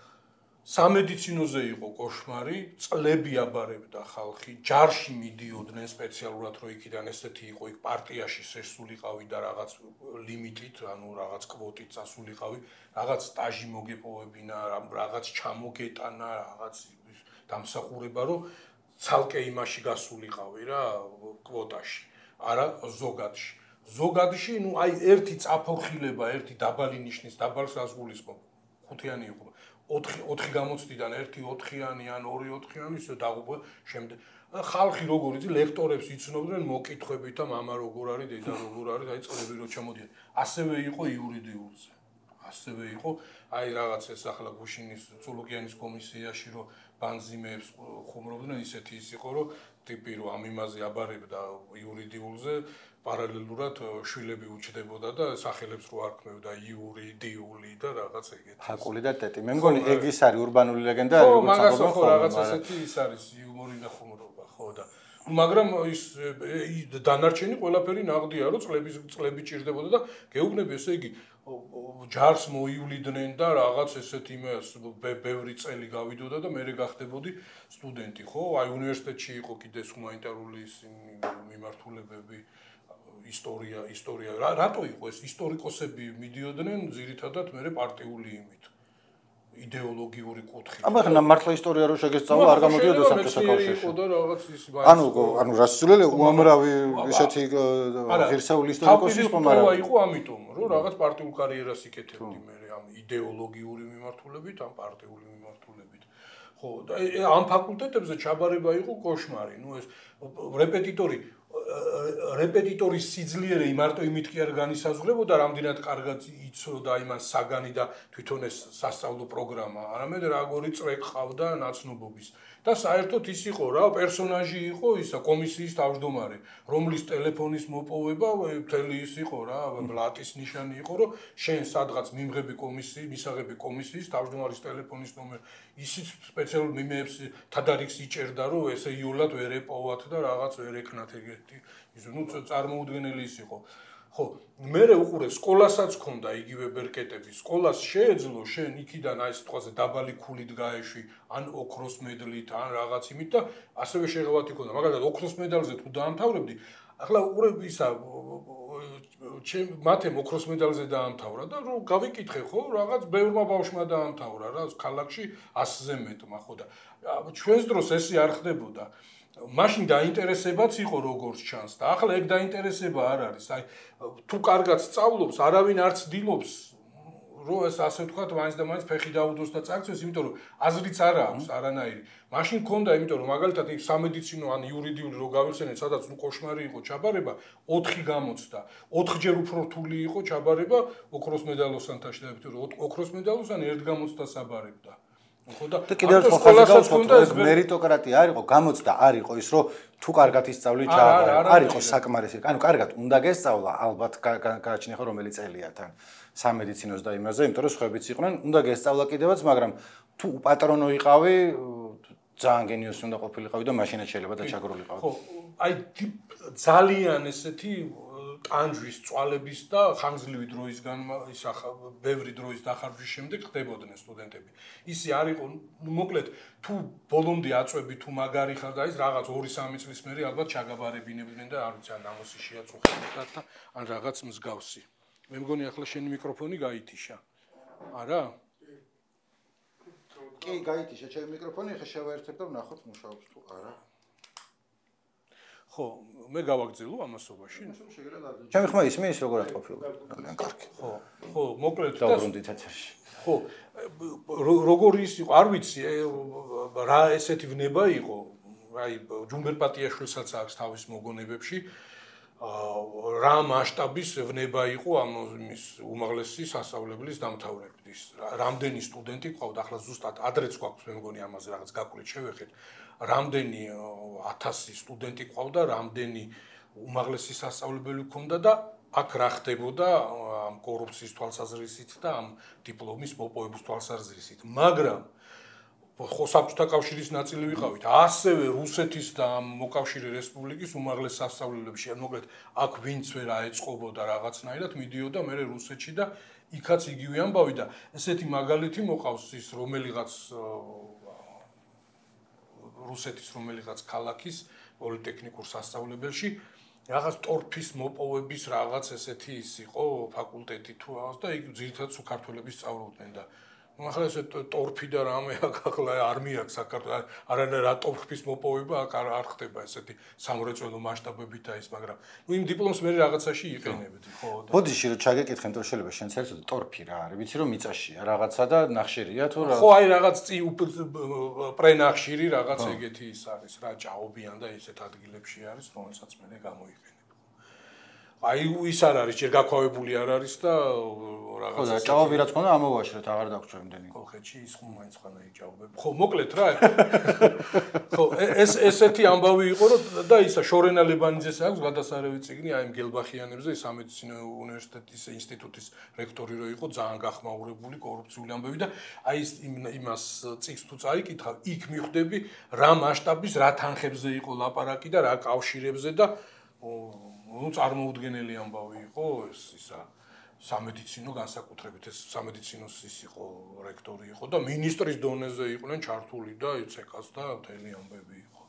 სამედიცინოზე იყო კოშმარი, წლები აბარებდა ხალხი, ჯარში მიდიოდნენ სპეციალურად რო იქიდან ესეთი იყო, იქ პარტიაში შესულიყავი და რაღაც ლიმიტით, ანუ რაღაც კვოტით წასულიყავი, რაღაც სტაჟი მოგეპოვებინა, რაღაც ჩამოგეტანა, რაღაც დამსახურება, რომ ცალკე იმაში გასულიყავი რა, კვოტაში, არა ზოგადში. ზოგადში, ну, აი ერთი წაფორხილება, ერთი დაბალი ნიშნის დაბალს გასულიყავ, ხუთიანი იყო. ოთხი ოთხი გამოცდიდან ერთი ოთხიანი ან ორი ოთხიანი ისე დაღუპა შემდეგ ხალხი როგორ იცი ლექტორებს იცნობდნენ მოკითხვებით და мама როგორ არის დედა როგორ არის აი წლები რო ჩამოდიან ასევე იყო იურიდიულზე ასევე იყო აი რაღაც ეს ახლა გუშინის ზოოლოგიანის კომისიაში რო ბანზიმეებს ხუმრობდნენ ისეთი ის იყო რომ ტიპი რო ამ იმაზე აბარებდა იურიდიულზე პარალელურად შვილები უჩდებოდა და სახელებს რო არქმევდა იურიდიული და რაღაც ეგეთი. ჰაკული და ტეტი. მე მგონი ეგ ის არის ურბანული ლეგენდა, როგორც მაგას ხო რაღაც ასეთი ის არის იუმორი და ხუმრობა, ხო და მაგრამ ის დანარჩენი ყველაფერი ნაღდია, რომ წლების წლები ჭირდებოდა და გეუბნები ესე იგი ჯარს მოივლიდნენ და რაღაც ესეთი იმას ბევრი წელი გავიდოდა და მე გახდებოდი სტუდენტი, ხო? აი უნივერსიტეტში იყო კიდე ჰუმანიტარული მიმართულებები ისტორია, ისტორია. რატო იყო ეს ისტორიკოსები მიდიოდნენ ძირითადად მე პარტიული იმით. იდეოლოგიური კუთხით. აბა ხა მართლა ისტორია რო შეგესწავლა არ გამოდიოდა საბჭოთა კავშირში. იყო და რაღაც ის ანუ ანუ რასწავლელი უამრავი ისეთი ღირსეული ისტორიკოსი იყო, მაგრამ იყო ამიტომ, რომ რაღაც პარტიულ კარიერას იკეთებდი მე ამ იდეოლოგიური მიმართულებით, ამ პარტიული მიმართულებით. ხო, და ამ ფაკულტეტებზე ჩაბარება იყო კოშმარი. ნუ ეს რეპეტიტორი რეპეტიტორის სიძლიერე მარტო იმით კი არ განისაზღვრებოდა, რამდენად კარგად იცოდა იმას საგანი და თვითონ ეს სასწავლო პროგრამა, არამედ როგორი წრე ყავდა ნაცნობობის. და საერთოდ ის იყო რა, პერსონაჟი იყო ისა კომისიის თავმჯდომარე, რომლის ტელეფონის მოპოვება მთელი ის იყო რა, ბლატის ნიშანი იყო, რომ შენ სადღაც მიმღები კომისიის, მისაღები კომისიის თავმჯდომარის ტელეფონის ნომერი, ისიც სპეციალურ მიმეებს თადარიგს იჭერდა, რომ ესე იოლად ვერ ეპოვათ და რაღაც ვერ ეკნათ ეგეთი. ის ნუ წარმოუდგენელი ის იყო. ხო, მე უყურე სკოლასაც ქონდა იგივე ბერკეტები. სკოლას შეეძლო შენ იქიდან აი ეს თვალზე დაბალი ქულით გაეშვი, ან ოქროს მედლით, ან რაღაც იმით და ასევე შეღავათი ქონდა. მაგალითად, ოქროს მედალზე თუ დაამთავრებდი, ახლა უყურე ისა ჩემ მათემ ოქროს მედალზე დაამთავრა და რომ გავიკითხე ხო, რაღაც ბევრმა ბავშვმა დაამთავრა რა, ქალაქში ასზე მეტმა ხო და ჩვენს დროს ესე არ ხდებოდა. მაშინ დაინტერესებაც იყო როგორც ჩანს და ახლა ეგ დაინტერესება არ არის. აი თუ კარგად სწავლობს, არავინ არ ცდილობს რომ ეს ასე ვთქვათ, მაინც და მაინც ფეხი დაუდოს და წარწვეს, იმიტომ რომ აზრიც არ აქვს არანაირი. მაშინ ქონდა, იმიტომ რომ მაგალითად იქ სამედიცინო ან იურიდიული რო გავიხსენეთ, სადაც ნუ კოშმარი იყო ჩაბარება, ოთხი გამოცდა. ოთხჯერ უფრო რთული იყო ჩაბარება ოქროს მედალოსანთან შედარებით, რომ ოქროს მედალოსანი ერთ გამოცდას აბარებდა. ხო და კიდევ სკოლასაც ქონდა ეს მერიტოკრატია არ იყო, გამოცდა არ იყო ის, რომ თუ კარგად ისწავლი ჩააბარა. არ იყო საკმარისი. ანუ კარგად უნდა გესწავლა, ალბათ გააჩნია ხო რომელი წელია თან სამედიცინოს და იმაზე, იმიტომ რომ სხვაებიც იყვნენ, უნდა გესწავლა კიდევაც, მაგრამ თუ პატრონო იყავი, ძალიან გენიოსი უნდა ყოფილიყავი და მაშინაც შეიძლება დაჩაგრულიყავი. ხო, აი ძალიან ესეთი ტანჯვის, წვალების და ხანგრძლივი დროის განმავლობაში, ბევრი დროის დახარჯვის შემდეგ ხდებოდნენ სტუდენტები. ისი არ იყო, ნუ მოკლედ, თუ ბოლომდე აწვევი თუ მაგარი ხარ და ის რაღაც ორი სამი წლის მერე ალბათ ჩაგაბარებინებდნენ და არ ვიცი ან ამოსი შეაწუხებდათ და ან რაღაც მსგავსი. მე მგონი ახლა შენი მიკროფონი გაითიშა. არა? კი, გაითიშა ჩემი მიკროფონი, ახლა შევაერთებ და ვნახოთ მუშაობს თუ არა. ხო, მე გავაგზელო ამასობაში. ჩემი ხმა ისმის როგორად ყოფილა. ძალიან კარგი. ხო, ხო, მოკლედ და დაუბრუნდით ეთერში. ხო, როგორი ის იყო, არ ვიცი, რა ესეთი ვნება იყო, აი ჯუმბერ პატიაშვილსაც აქვს თავის მოგონებებში, რა მასშტაბის ვნება იყო ამ ის უმაღლესი სასწავლებლის დამთავრების. რამდენი სტუდენტი ყავდა, ახლა ზუსტად ადრეც გვაქვს მე მგონი ამაზე რაღაც გაკვირით შევეხეთ. რამდენი ათასი სტუდენტი ყავდა, რამდენი უმაღლესი სასწავლებელი ჰქონდა და აქ რა ხდებოდა ამ კორუფციის თვალსაზრისით და ამ დიპლომის მოპოვების თვალსაზრისით. მაგრამ ხო საბჭოთა კავშირის ნაწილი ვიყავით, ასევე რუსეთის და ამ მოკავშირე რესპუბლიკის უმაღლეს სასწავლებლებში. მოკლედ, აქ ვინც ვერ აეწყობოდა რაღაცნაირად, მიდიოდა მე რუსეთში და იქაც იგივე ამბავი და ესეთი მაგალითი მოყავს ის რომელიღაც რუსეთის რომელიღაც ქალაქის პოლიტექნიკურ სასწავლებელში რაღაც ტორფის მოპოვების რაღაც ესეთი ის იყო ფაკულტეტი თუ რაღაც და იქ ძირითადად საქართველოს სწავლობდნენ და ну ახლა ეს ტორფი და რამე ახლა არმია საქართველოს არანა რა ტორფის მოპოვება არ ხდება ესეთი სამრეწველო მასშტაბებით და ის მაგრამ ну იმ დიპლომს მე რაღაცაში იყენებდი ხო და ბოდიში რომ ჩაგეკითხე თუ შეიძლება შენ საერთოდ ტორფი რა არის ვიცი რომ მიწაშია რაღაცა და ნახშირია თუ რა ხო აი რაღაც წი პრენახშირი რაღაც ეგეთი ის არის რა ჭაობიან და ესეთ ადგილებში არის რომელსაც მე გამოიყენებ აი ის არ არის ჯერ გაქვავებული არ არის და რაღაც ხო და ჭაობი რაც ქონდა ამოვაშრეთ აღარ დაგვრჩა იმდენი კოლხეთში ის ხომ მაინც ხანა იჭაობებ ხო მოკლედ რა ხო ეს ესეთი ამბავი იყო რომ და ისა შორენა ლებანიძეს აქვს გადასარევი წიგნი აი მგელბახიანებზე სამედიცინო უნივერსიტეტის ინსტიტუტის რექტორი რო იყო ძალიან გახმაურებული კორუფციული ამბავი და აი ის იმას წიგნს თუ წაიკითხავ იქ მიხვდები რა მასშტაბის რა თანხებზე იყო ლაპარაკი და რა კავშირებზე და ну წარმოუდგენელი ამბავი იყო ეს ისა სამედიცინო განსაკუთრებით ეს სამედიცინოს ის იყო რექტორი იყო და მინისტრის დონეზე იყვნენ ჩართული და ცეკას და მთელი ამბები იყო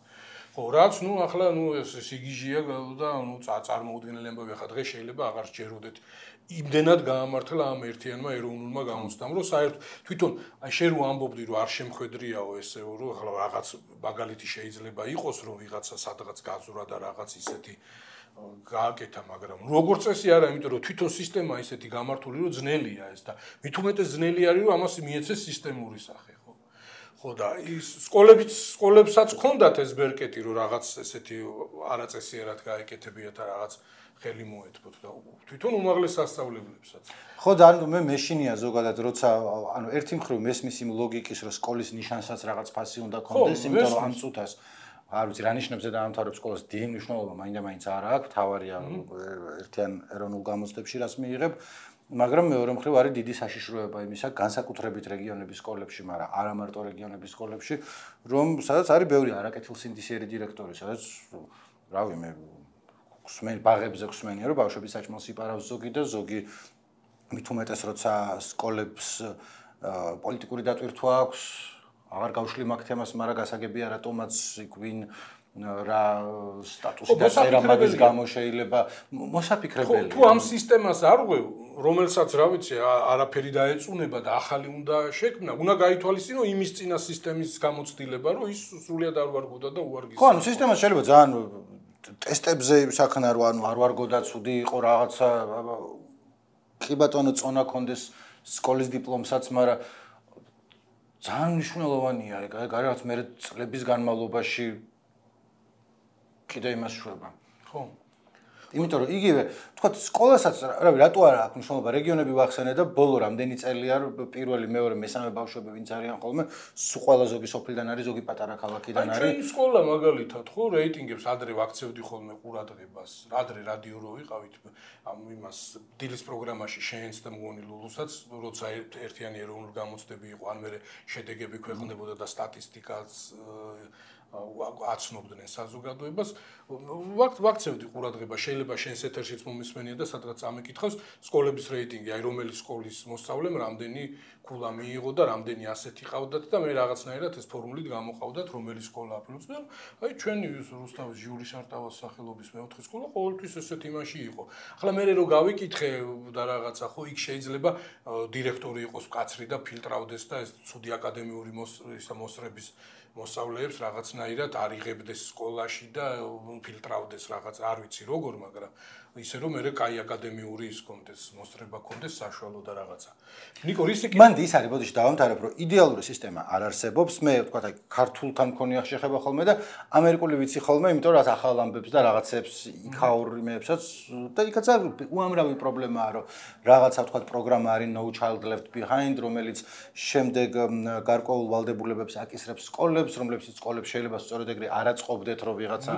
ხო, რაც ნუ ახლა ნუ ეს სიგიჟეა და ნუ წარმოუდგენელი ამბავი ხა დღეს შეიძლება აღარ შეეროდეთ. იმდენად გაამართლა ამ ერთიანმა ეროვნულმა გამოცდამ, რომ საერთოდ თვითონ აი შენ რო ამბობდი, რომ არ შემხედრიაო ესეო, რომ ახლა რაღაც მაგალითი შეიძლება იყოს, რომ ვიღაცა სადღაც გაზურა და რაღაც ისეთი გააკეთა, მაგრამ როგორ წესი არა, იმიტომ რომ თვითონ სისტემა ისეთი გამართული, რომ ძნელია ეს და მით უმეტეს ძნელი არის, რომ ამას მიეცეს სისტემური სახე, ხო? ხო და ის სკოლებიც სკოლებსაც ჰქონდათ ეს ბერკეტი, რომ რაღაც ესეთი არაწესიერად გაეკეთებიათ და რაღაც ხელი მოეთბოთ და თვითონ უმაღლეს სასწავლებლებსაც. ხო და ანუ მე მეშინია ზოგადად როცა ანუ ერთი მხრივ მესმის იმ ლოგიკის რომ სკოლის ნიშანსაც რაღაც ფასი უნდა ქონდეს, იმიტომ რომ ამ წუთას არ ვიცი რა ნიშნებზე დაამთავრებს სკოლას დიდი მნიშვნელობა მაინდა-მაინც არ აქვს, თავარია ერთიან ეროვნულ გამოცდებში რას მიიღებ, მაგრამ მეორე მხრივ არის დიდი საშიშროება იმისა, განსაკუთრებით რეგიონების სკოლებში, მაგრამ არა მარტო რეგიონების სკოლებში, რომ სადაც არის ბევრი არაკეთილსინდისიერი დირექტორი, სადაც რავი მე ხსმენ ბაღებზე ხსმენია, რომ ბავშვების საჭმელს იპარავს ზოგი და ზოგი მით უმეტეს როცა სკოლებს პოლიტიკური დატვირთვა აქვს, აღარ გავშლი მაგ თემას, მაგრამ გასაგებია რატომაც იქ ვინ რა სტატუსი დაწერა მაგის გამო შეიძლება მოსაფიქრებელია. თუ ამ სისტემას არ ღვევ, რომელსაც რა ვიცი, არაფერი დაეწუნება და ახალი უნდა შექმნა, უნდა გაითვალისწინო იმის წინა სისტემის გამოცდილება, რომ ის სრულიად არ ვარგოდა და უარგისია. ხო, ანუ სისტემა შეიძლება ძალიან ტესტებზე საქნა რო ანუ არ ვარგოდა, ცუდი იყო რაღაცა კი ბატონო წონა კონდეს სკოლის დიპლომსაც, მაგრამ ძალიან მნიშვნელოვანია ეგ, ეგ რაღაც მე წლების განმავლობაში კიდე იმას შვება. ხო. იმიტომ რომ იგივე, თქვათ, სკოლასაც, რავი, რატო არა აქვს მნიშვნელობა რეგიონები ვახსენე და ბოლო რამდენი წელია პირველი, მეორე, მესამე ბავშვები ვინც არიან ხოლმე, სულ ყველა ზოგი სოფლიდან არის, ზოგი პატარა ქალაქიდან არის. აი, ჩვენი სკოლა მაგალითად, ხო, რეიტინგებს ადრე ვაქცევდი ხოლმე ყურადღებას. ადრე რადიო რო ვიყავით, ამ იმას დილის პროგრამაში შენს და მგონი ლულუსაც, როცა ერთიანი ეროვნული გამოცდები იყო, ან მე შედეგები ქვეყნდებოდა და სტატისტიკაც აცნობდნენ საზოგადოებას, ვაქცევდი ყურადღებას, შეიძლება შენს ეთერშიც მომისმენია და სადღაც ამეკითხავს სკოლების რეიტინგი, აი რომელი სკოლის მოსწავლემ რამდენი ქულა მიიღო და რამდენი ასეთი ყავდათ და მე რაღაცნაირად ეს ფორმულით გამოყავდათ რომელი სკოლა აფლუძდა, აი ჩვენი რუსთავის ჟიურის არტავას სახელობის მეოთხე სკოლა ყოველთვის ესეთ იმაში იყო. ახლა მე რო გავიკითხე და რაღაცა ხო იქ შეიძლება დირექტორი იყოს მკაცრი და ფილტრავდეს და ეს ცუდი აკადემიური მოსწრების მოსწავლეებს რაღაცნაირად არიღებდეს სკოლაში და ფილტრავდეს რაღაც არ ვიცი როგორ, მაგრამ ისე რომ მე კაი აკადემიური ის კონდეს, მოსწრება კონდეს საშუალო და რაღაცა. ნიკო რისკი მანდ ის არის, ბოდიში დავამთავრებ, რომ იდეალური სისტემა არ არსებობს. მე ვთქვათ, აი ქართულთან მქონია შეხება ხოლმე და ამერიკული ვიცი ხოლმე, იმიტომ რომ ახალ ამბებს და რაღაცებს იქაურ იმებსაც და იქაც უამრავი პრობლემაა, რომ რაღაცა ვთქვათ პროგრამა არის No Child Left Behind, რომელიც შემდეგ გარკვეულ ვალდებულებებს აკისრებს სკოლებს, რომლებიც სკოლებს შეიძლება სწორედ ეგრე არ აწყობდეთ, რომ ვიღაცა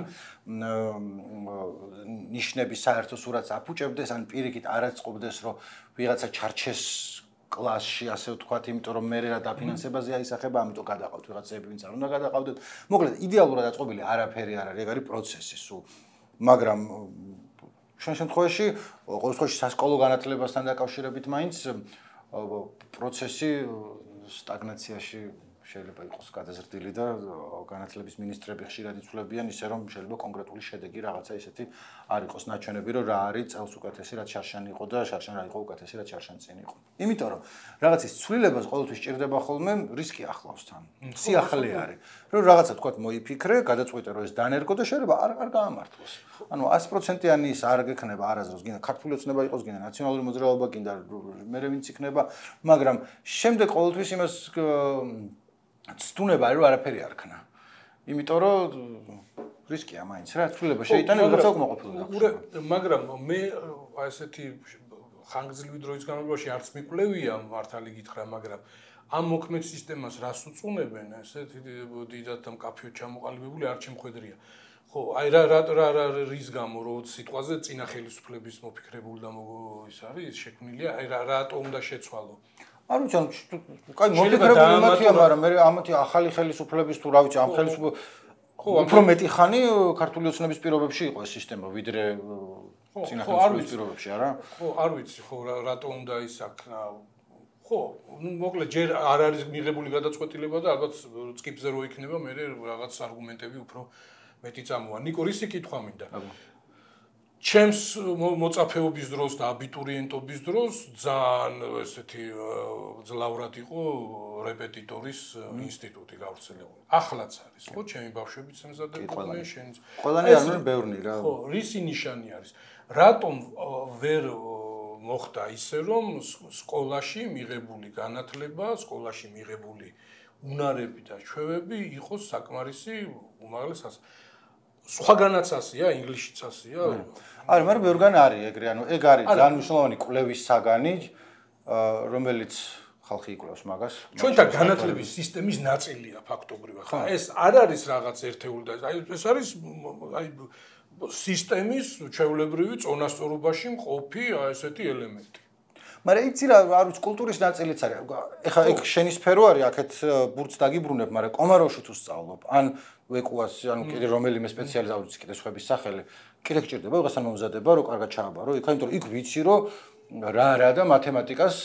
ნიშნების საერთო სურათს აფუჭებდეს, ან პირიქით არ აწყობდეს, რომ ვიღაცა ჩარჩეს კლასში, ასე ვთქვათ, იმიტომ რომ მე რა დაფინანსებაზე აისახება, ამიტომ გადაყავთ ვიღაცები, ვინც არ უნდა გადაყავდეთ. მოკლედ, იდეალურად აწყობილი არაფერი არ არის, ეგ არის პროცესი სულ. მაგრამ ჩვენ შემთხვევაში, ყოველ შემთხვევაში სასკოლო განათლებასთან დაკავშირებით მაინც პროცესი სტაგნაციაში შეიძლება იყოს გადაზრდილი და განათლების მინისტრები ხშირად იცვლებიან ისე რომ შეიძლება კონკრეტული შედეგი რაღაცა ისეთი არ იყოს ნაჩვენები რომ რა არის წელს უკეთესი რაც შარშან იყო და შარშან რა იყო უკეთესი რაც შარშან წინ იყო. იმიტომ რომ რაღაცის ცვლილებას ყოველთვის ჭირდება ხოლმე რისკი ახლავს თან. სიახლე არის. რომ რაღაცა თქვათ მოიფიქრე, გადაწყვეტე რომ ეს დანერგო და შეიძლება არ არ გაამართლოს. ანუ one hundred percent-იანი ის არ გექნება არასდროს, გინდა ქართული ოცნება იყოს, გინდა ნაციონალური მოძრაობა, გინდა მე ვინც იქნება, მაგრამ შემდეგ ყოველთვის იმას ცდუნება რომ არაფერი არ ქნა. იმიტომ რომ რისკია მაინც რა, ცვლილება შეიტანე ვიღაცა უკმაყოფილდება. მაგრამ მე ასეთი ხანგრძლივი დროის განმავლობაში არც მიკვლევია მართალი გითხრა, მაგრამ ამ მოქმედ სისტემას რას უწუნებენ, ესეთი დიდად და მკაფიოდ ჩამოყალიბებული არ შემხედრია. ხო, აი რა რა რა რის გამო რომ სიტყვაზე წინა ხელისუფლების მოფიქრებული და ის არის შექმნილია, აი რა რატო უნდა შეცვალო? არ ვიცი, ანუ კაი მოფიქრებული იმათია, მაგრამ მე ამათი ახალი ხელისუფლების თუ რა ვიცი, ამ ხელისუფლების ხო, უფრო მეტი ხანი ქართული ოცნების პირობებში იყო ეს სისტემა, ვიდრე წინა ხელისუფლების პირობებში, არა? ხო, არ ვიცი, ხო, რატო უნდა ის აქნა. ხო, ნუ მოკლედ ჯერ არ არის მიღებული გადაწყვეტილება და ალბათ სკიპზე რო იქნება, მე რაღაც არგუმენტები უფრო მეტი წამოა. ნიკო, რისი კითხვა მინდა? ჩემს მოწაფეობის დროს და აბიტურიენტობის დროს ძალიან ესეთი ძლავრად იყო რეპეტიტორის ინსტიტუტი გავრცელებული. ახლაც არის, ხო, ჩემი ბავშვებიც ემზადებოდნენ, შენიც. ყველანი არ მერ ბევრნი რა. ხო, რისი ნიშანი არის? რატომ ვერ მოხდა ისე რომ სკოლაში მიღებული განათლება, სკოლაში მიღებული უნარები და ჩვევები იყოს საკმარისი უმაღლეს ასაკში? სხვაგანაც ასია, ინგლისშიც ასია? არა, მაგრამ ბევრგან არის ეგრე, ანუ ეგ არის ძალიან მნიშვნელოვანი კვლევის საგანი, რომელიც ხალხი იკვლევს მაგას. ჩვენთან განათლების სისტემის ნაწილია ფაქტობრივად. ხა ეს არ არის რაღაც ერთეული და აი ეს არის აი სისტემის ჩვეულებრივი წონასწორობაში მყოფი ესეთი ელემენტი. მაგრამ იცი რა, არ ვიცი, კულტურის ნაწილიც არის. ეხლა ეგ შენი სფერო არის, აქეთ ბურთს დაგიბრუნებ, მაგრამ კომაროვში თუ სწავლობ, ან ვეკუას, ანუ კიდე რომელიმე სპეციალიზაციის კიდე სხვების სახელი, კიდე გჭირდება ვიღასთან მომზადება, რომ კარგად ჩააბარო. იქა იმიტომ რომ იქ ვიცი, რომ რა რა და მათემატიკას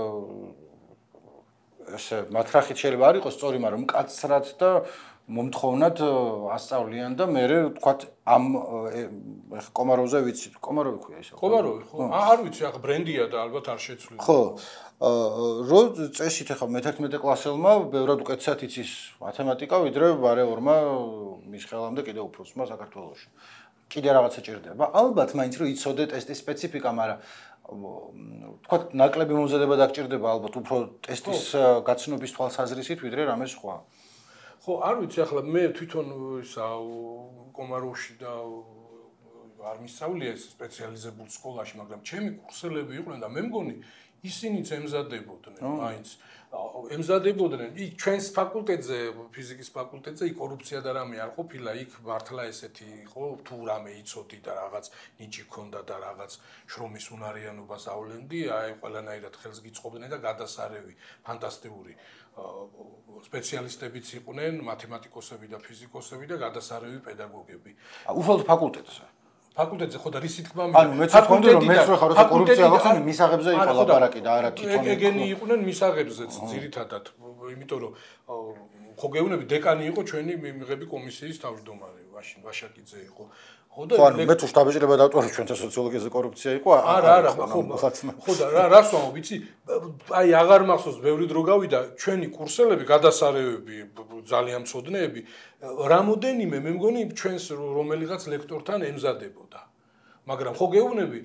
ესე მათრახით შეიძლება არ იყოს სწორი, მაგრამ მკაცრად და მომთხოვნად ასწავლიან და მე ვთქვათ ამ ეხა კომაროვზე ვიცი, კომაროვი ქვია ისე. კომაროვი, ხო? არ ვიცი, ახლა ბრენდია და ალბათ არ შეცვლილი. ხო. რო წესით ეხა მეთერთმეტე კლასელმა ბევრად უკეთესად იცის მათემატიკა, ვიდრე ბარეორმა მის ხელამდე კიდე უფროსმა საქართველოში. კიდე რაღაცა ჭირდება. ალბათ მაინც რომ იცოდე ტესტის სპეციფიკა, მაგრამ ვთქვათ ნაკლები მომზადება დაგჭირდება ალბათ უფრო ტესტის გაცნობის თვალსაზრისით, ვიდრე რამე სხვა. ხო, არ ვიცი, ახლა მე თვითონ ისა კომაროვში და არ მისწავლია ეს სპეციალიზებულ სკოლაში, მაგრამ ჩემი კურსელები იყვნენ და მე მგონი ისინიც ემზადებოდნენ, მაინც ემზადებოდნენ. იქ ჩვენს ფაკულტეტზე, ფიზიკის ფაკულტეტზე იქ კორუფცია და რამე არ ყოფილა, იქ მართლა ესეთი იყო, თუ რამე იცოდი და რაღაც ნიჭი ქონდა და რაღაც შრომის უნარიანობას ავლენდი, აი ყველანაირად ხელს გიწყობდნენ და გადასარევი, ფანტასტიკური სპეციალისტებიც იყვნენ, მათემატიკოსები და ფიზიკოსები და გადასარევი პედაგოგები. უშუალოდ ფაკულტეტზე. ფაკულტეტზე ხო და რისი თქმა მინდა. ანუ მეც ვთქვამდი რომ მეც ხარ როცა კორუფცია გახსნი მისაღებზე იყო ლაპარაკი და არა თვითონ ეგენი იყვნენ მისაღებზეც ძირითადად, იმიტომ რომ ხო გეუბნები დეკანი იყო ჩვენი მიღები კომისიის თავმჯდომარე, ვაშინ ვაშაკიძე იყო. ხო და ანუ მე თუ შტაბეჭდილება დავტოვე ჩვენთან სოციოლოგიაზე კორუფცია იყო? არა, არა, ხო, ხო და რა რას ვამბობ, ვიცი, აი აღარ მახსოვს ბევრი დრო გავიდა, ჩვენი კურსელები, გადასარევები, ძალიან მწოდნეები, რამოდენიმე მე მგონი ჩვენს რომელიღაც ლექტორთან ემზადებოდა. მაგრამ ხო გეუბნები,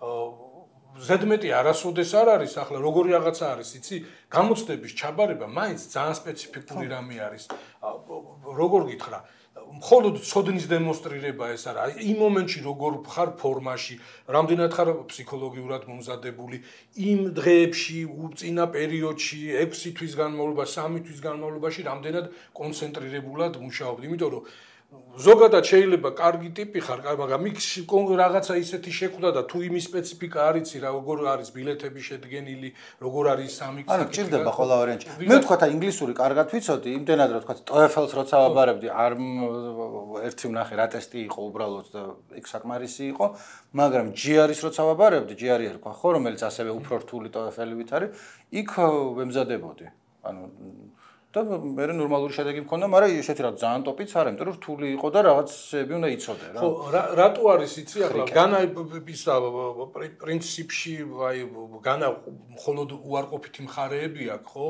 ზედმეტი არასოდეს არ არის, ახლა როგორი რაღაცა არის, იცი, გამოცდების ჩაბარება მაინც ძალიან სპეციფიკური რამე არის. როგორ გითხრა, მხოლოდ ცოდნის დემონსტრირება ეს არა, იმ მომენტში როგორ ხარ ფორმაში, რამდენად ხარ ფსიქოლოგიურად მომზადებული, იმ დღეებში, წინა პერიოდში, ექვსი თვის განმავლობაში, სამი თვის განმავლობაში რამდენად კონცენტრირებულად მუშაობდი, იმიტომ რომ ზოგადად შეიძლება კარგი ტიპი ხარ, მაგრამ იქ რაღაცა ისეთი შეხვდა და თუ იმის სპეციფიკა არიცი, რა როგორ არის ბილეთები შედგენილი, როგორ არის სამი ანუ ჭირდება ყველა ვარიანტი. მე ვთქვათ, ინგლისური კარგად ვიცოდი, იმდენად რომ ვთქვათ, TOEFL-ს როცა ვაბარებდი, არ ერთი ვნახე რა ტესტი იყო უბრალოდ და იქ საკმარისი იყო, მაგრამ ჯი არ-ის როცა ვაბარებდი, ჯი არ-ი ერქვა, ხო, რომელიც ასევე უფრო რთული TOEFL-ით არის, იქ ვემზადებოდი. ანუ და მე ნორმალური შედეგი მქონდა, მაგრამ ესეთი რა ძალიან ტოპიც არა, იმიტომ რომ რთული იყო და რაღაცები უნდა იცოდე რა. ხო, რატო არის იცი ახლა განა ისა პრინციპში აი განა მხოლოდ უარყოფითი მხარეები აქვს, ხო?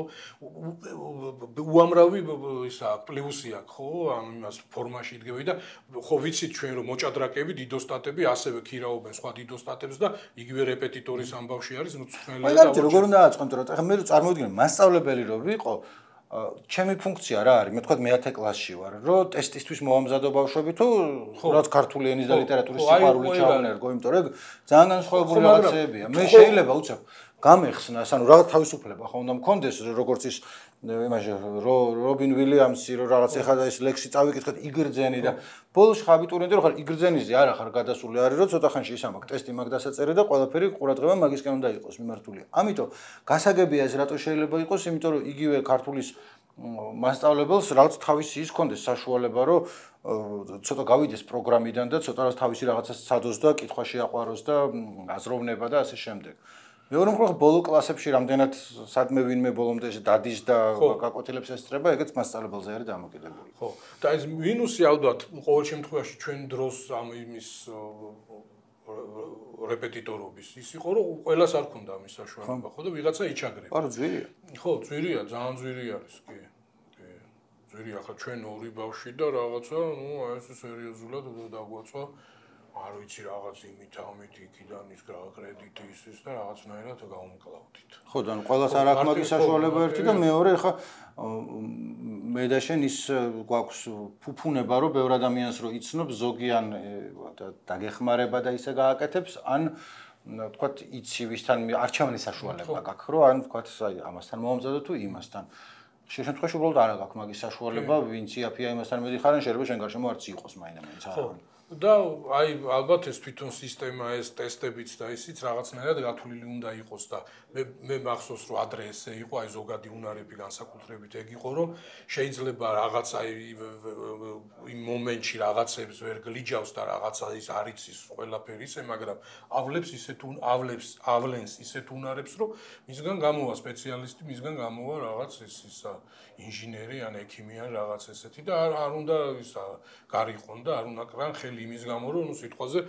უამრავი ისა პლუსი აქვს, ხო? ამ იმას ფორმაში იდგები და ხო ვიცით ჩვენ რომ მოჭადრაკეები, დიდოსტატები ასევე ქირაობენ სხვა დიდოსტატებს და იგივე რეპეტიტორის ამბავში არის მწვრთნელი და მაგალითად როგორ უნდა აწყობთ, რომ ახლა მე რო წარმოვიდგინე მასწავლებელი რო ვიყო, ჩემი ფუნქცია რა არის? მე თქვა მეათე კლასში ვარ, რომ ტესტისთვის მოვამზადო ბავშვები თუ რაც ქართული ენის და ლიტერატურის სიყვარული ჩავენერგო, იმიტომ რომ ძალიან განსხვავებული რაღაცებია. მე შეიძლება უცებ გამეხსნას, ანუ რაღაც თავისუფლება ხო უნდა მქონდეს, როგორც ის იმაში რობინ ვილიამსი, რომ რაღაც ეხლა ეს ლექსი წავიკითხეთ იგრძენი და ბოლოს ხა აბიტურიენტი რო ხარ იგრძენიზე არა ხარ გადასული არის, რომ ცოტა ხანში ისამაკ ტესტი მაგ დასაწერი და ყველაფერი ყურადღება მაგისკენ უნდა იყოს მიმართული. ამიტომ გასაგებია ეს რატო შეიძლება იყოს, იმიტომ რომ იგივე ქართულის მასწავლებელს რაღაც თავისი ის კონდეს საშუალება, რომ ცოტა გავიდეს პროგრამიდან და ცოტა თავისი რაღაცას ცადოს და კითხვა შეაყვაროს და აზროვნება და ასე შემდეგ. მეორე მხრივ ბოლო კლასებში რამდენად სადმე ვინმე ბოლომდე დადის და გაკვეთილებს ესწრება, ეგეც მასწავლებელზე არის დამოკიდებული. ხო. და ეს მინუსი ალბათ ყოველ შემთხვევაში ჩვენ დროს ამ იმის რეპეტიტორობის ის იყო, რომ ყველას არ ქონდა ამის საშუალება, ხო და ვიღაცა იჩაგრება. პარო ძვირია. ხო, ძვირია, ძალიან ძვირი არის, კი. კი. ძვირი ახლა ჩვენ ორი ბავშვი და რაღაცა, ნუ აი ეს სერიოზულად დაგვაწვა. არ ვიცი რაღაც იმით, ამით იქიდან ის კრედიტი ის ის და რაღაცნაირად გავუმკლავდით. ხო, და ყველას არ აქვს მაგის საშუალება ერთი და მეორე ხა მე და შენ ის გვაქვს ფუფუნება, რომ ბევრ ადამიანს რო იცნობ ზოგიან დაგეხმარება და ისე გააკეთებს, ან თქვათ იცი ვისთან არჩევნის საშუალება გაქვს, რომ ან თქვათ აი ამასთან მომამზადო თუ იმასთან. შენ შემთხვევაში უბრალოდ არ აქვს მაგის საშუალება, ვინც იაფია იმასთან მედიხარენ, შეიძლება შენ გარშემო არც იყოს მაინდა-მაინც არა. და აი ალბათ ეს თვითონ სისტემა ეს ტესტებიც და ისიც რაღაცნაირად გათვლილი უნდა იყოს და მე მე მახსოვს რომ ადრე ესე იყო აი ზოგადი უნარები განსაკუთრებით ეგ იყო რომ შეიძლება რაღაც აი იმ მომენტში რაღაცებს ვერ გლიჯავს და რაღაცა ის არ იცის ყველაფერი ისე მაგრამ ავლებს ისეთ ავლებს ავლენს ისეთ უნარებს რომ მისგან გამოვა სპეციალისტი მისგან გამოვა რაღაც ეს ისა ინჟინერი ან ექიმი ან რაღაც ესეთი და არ არ უნდა ისა გარიყონ და არ უნდა კრან ხელი იმის გამო რომ ნუ სიტყვაზე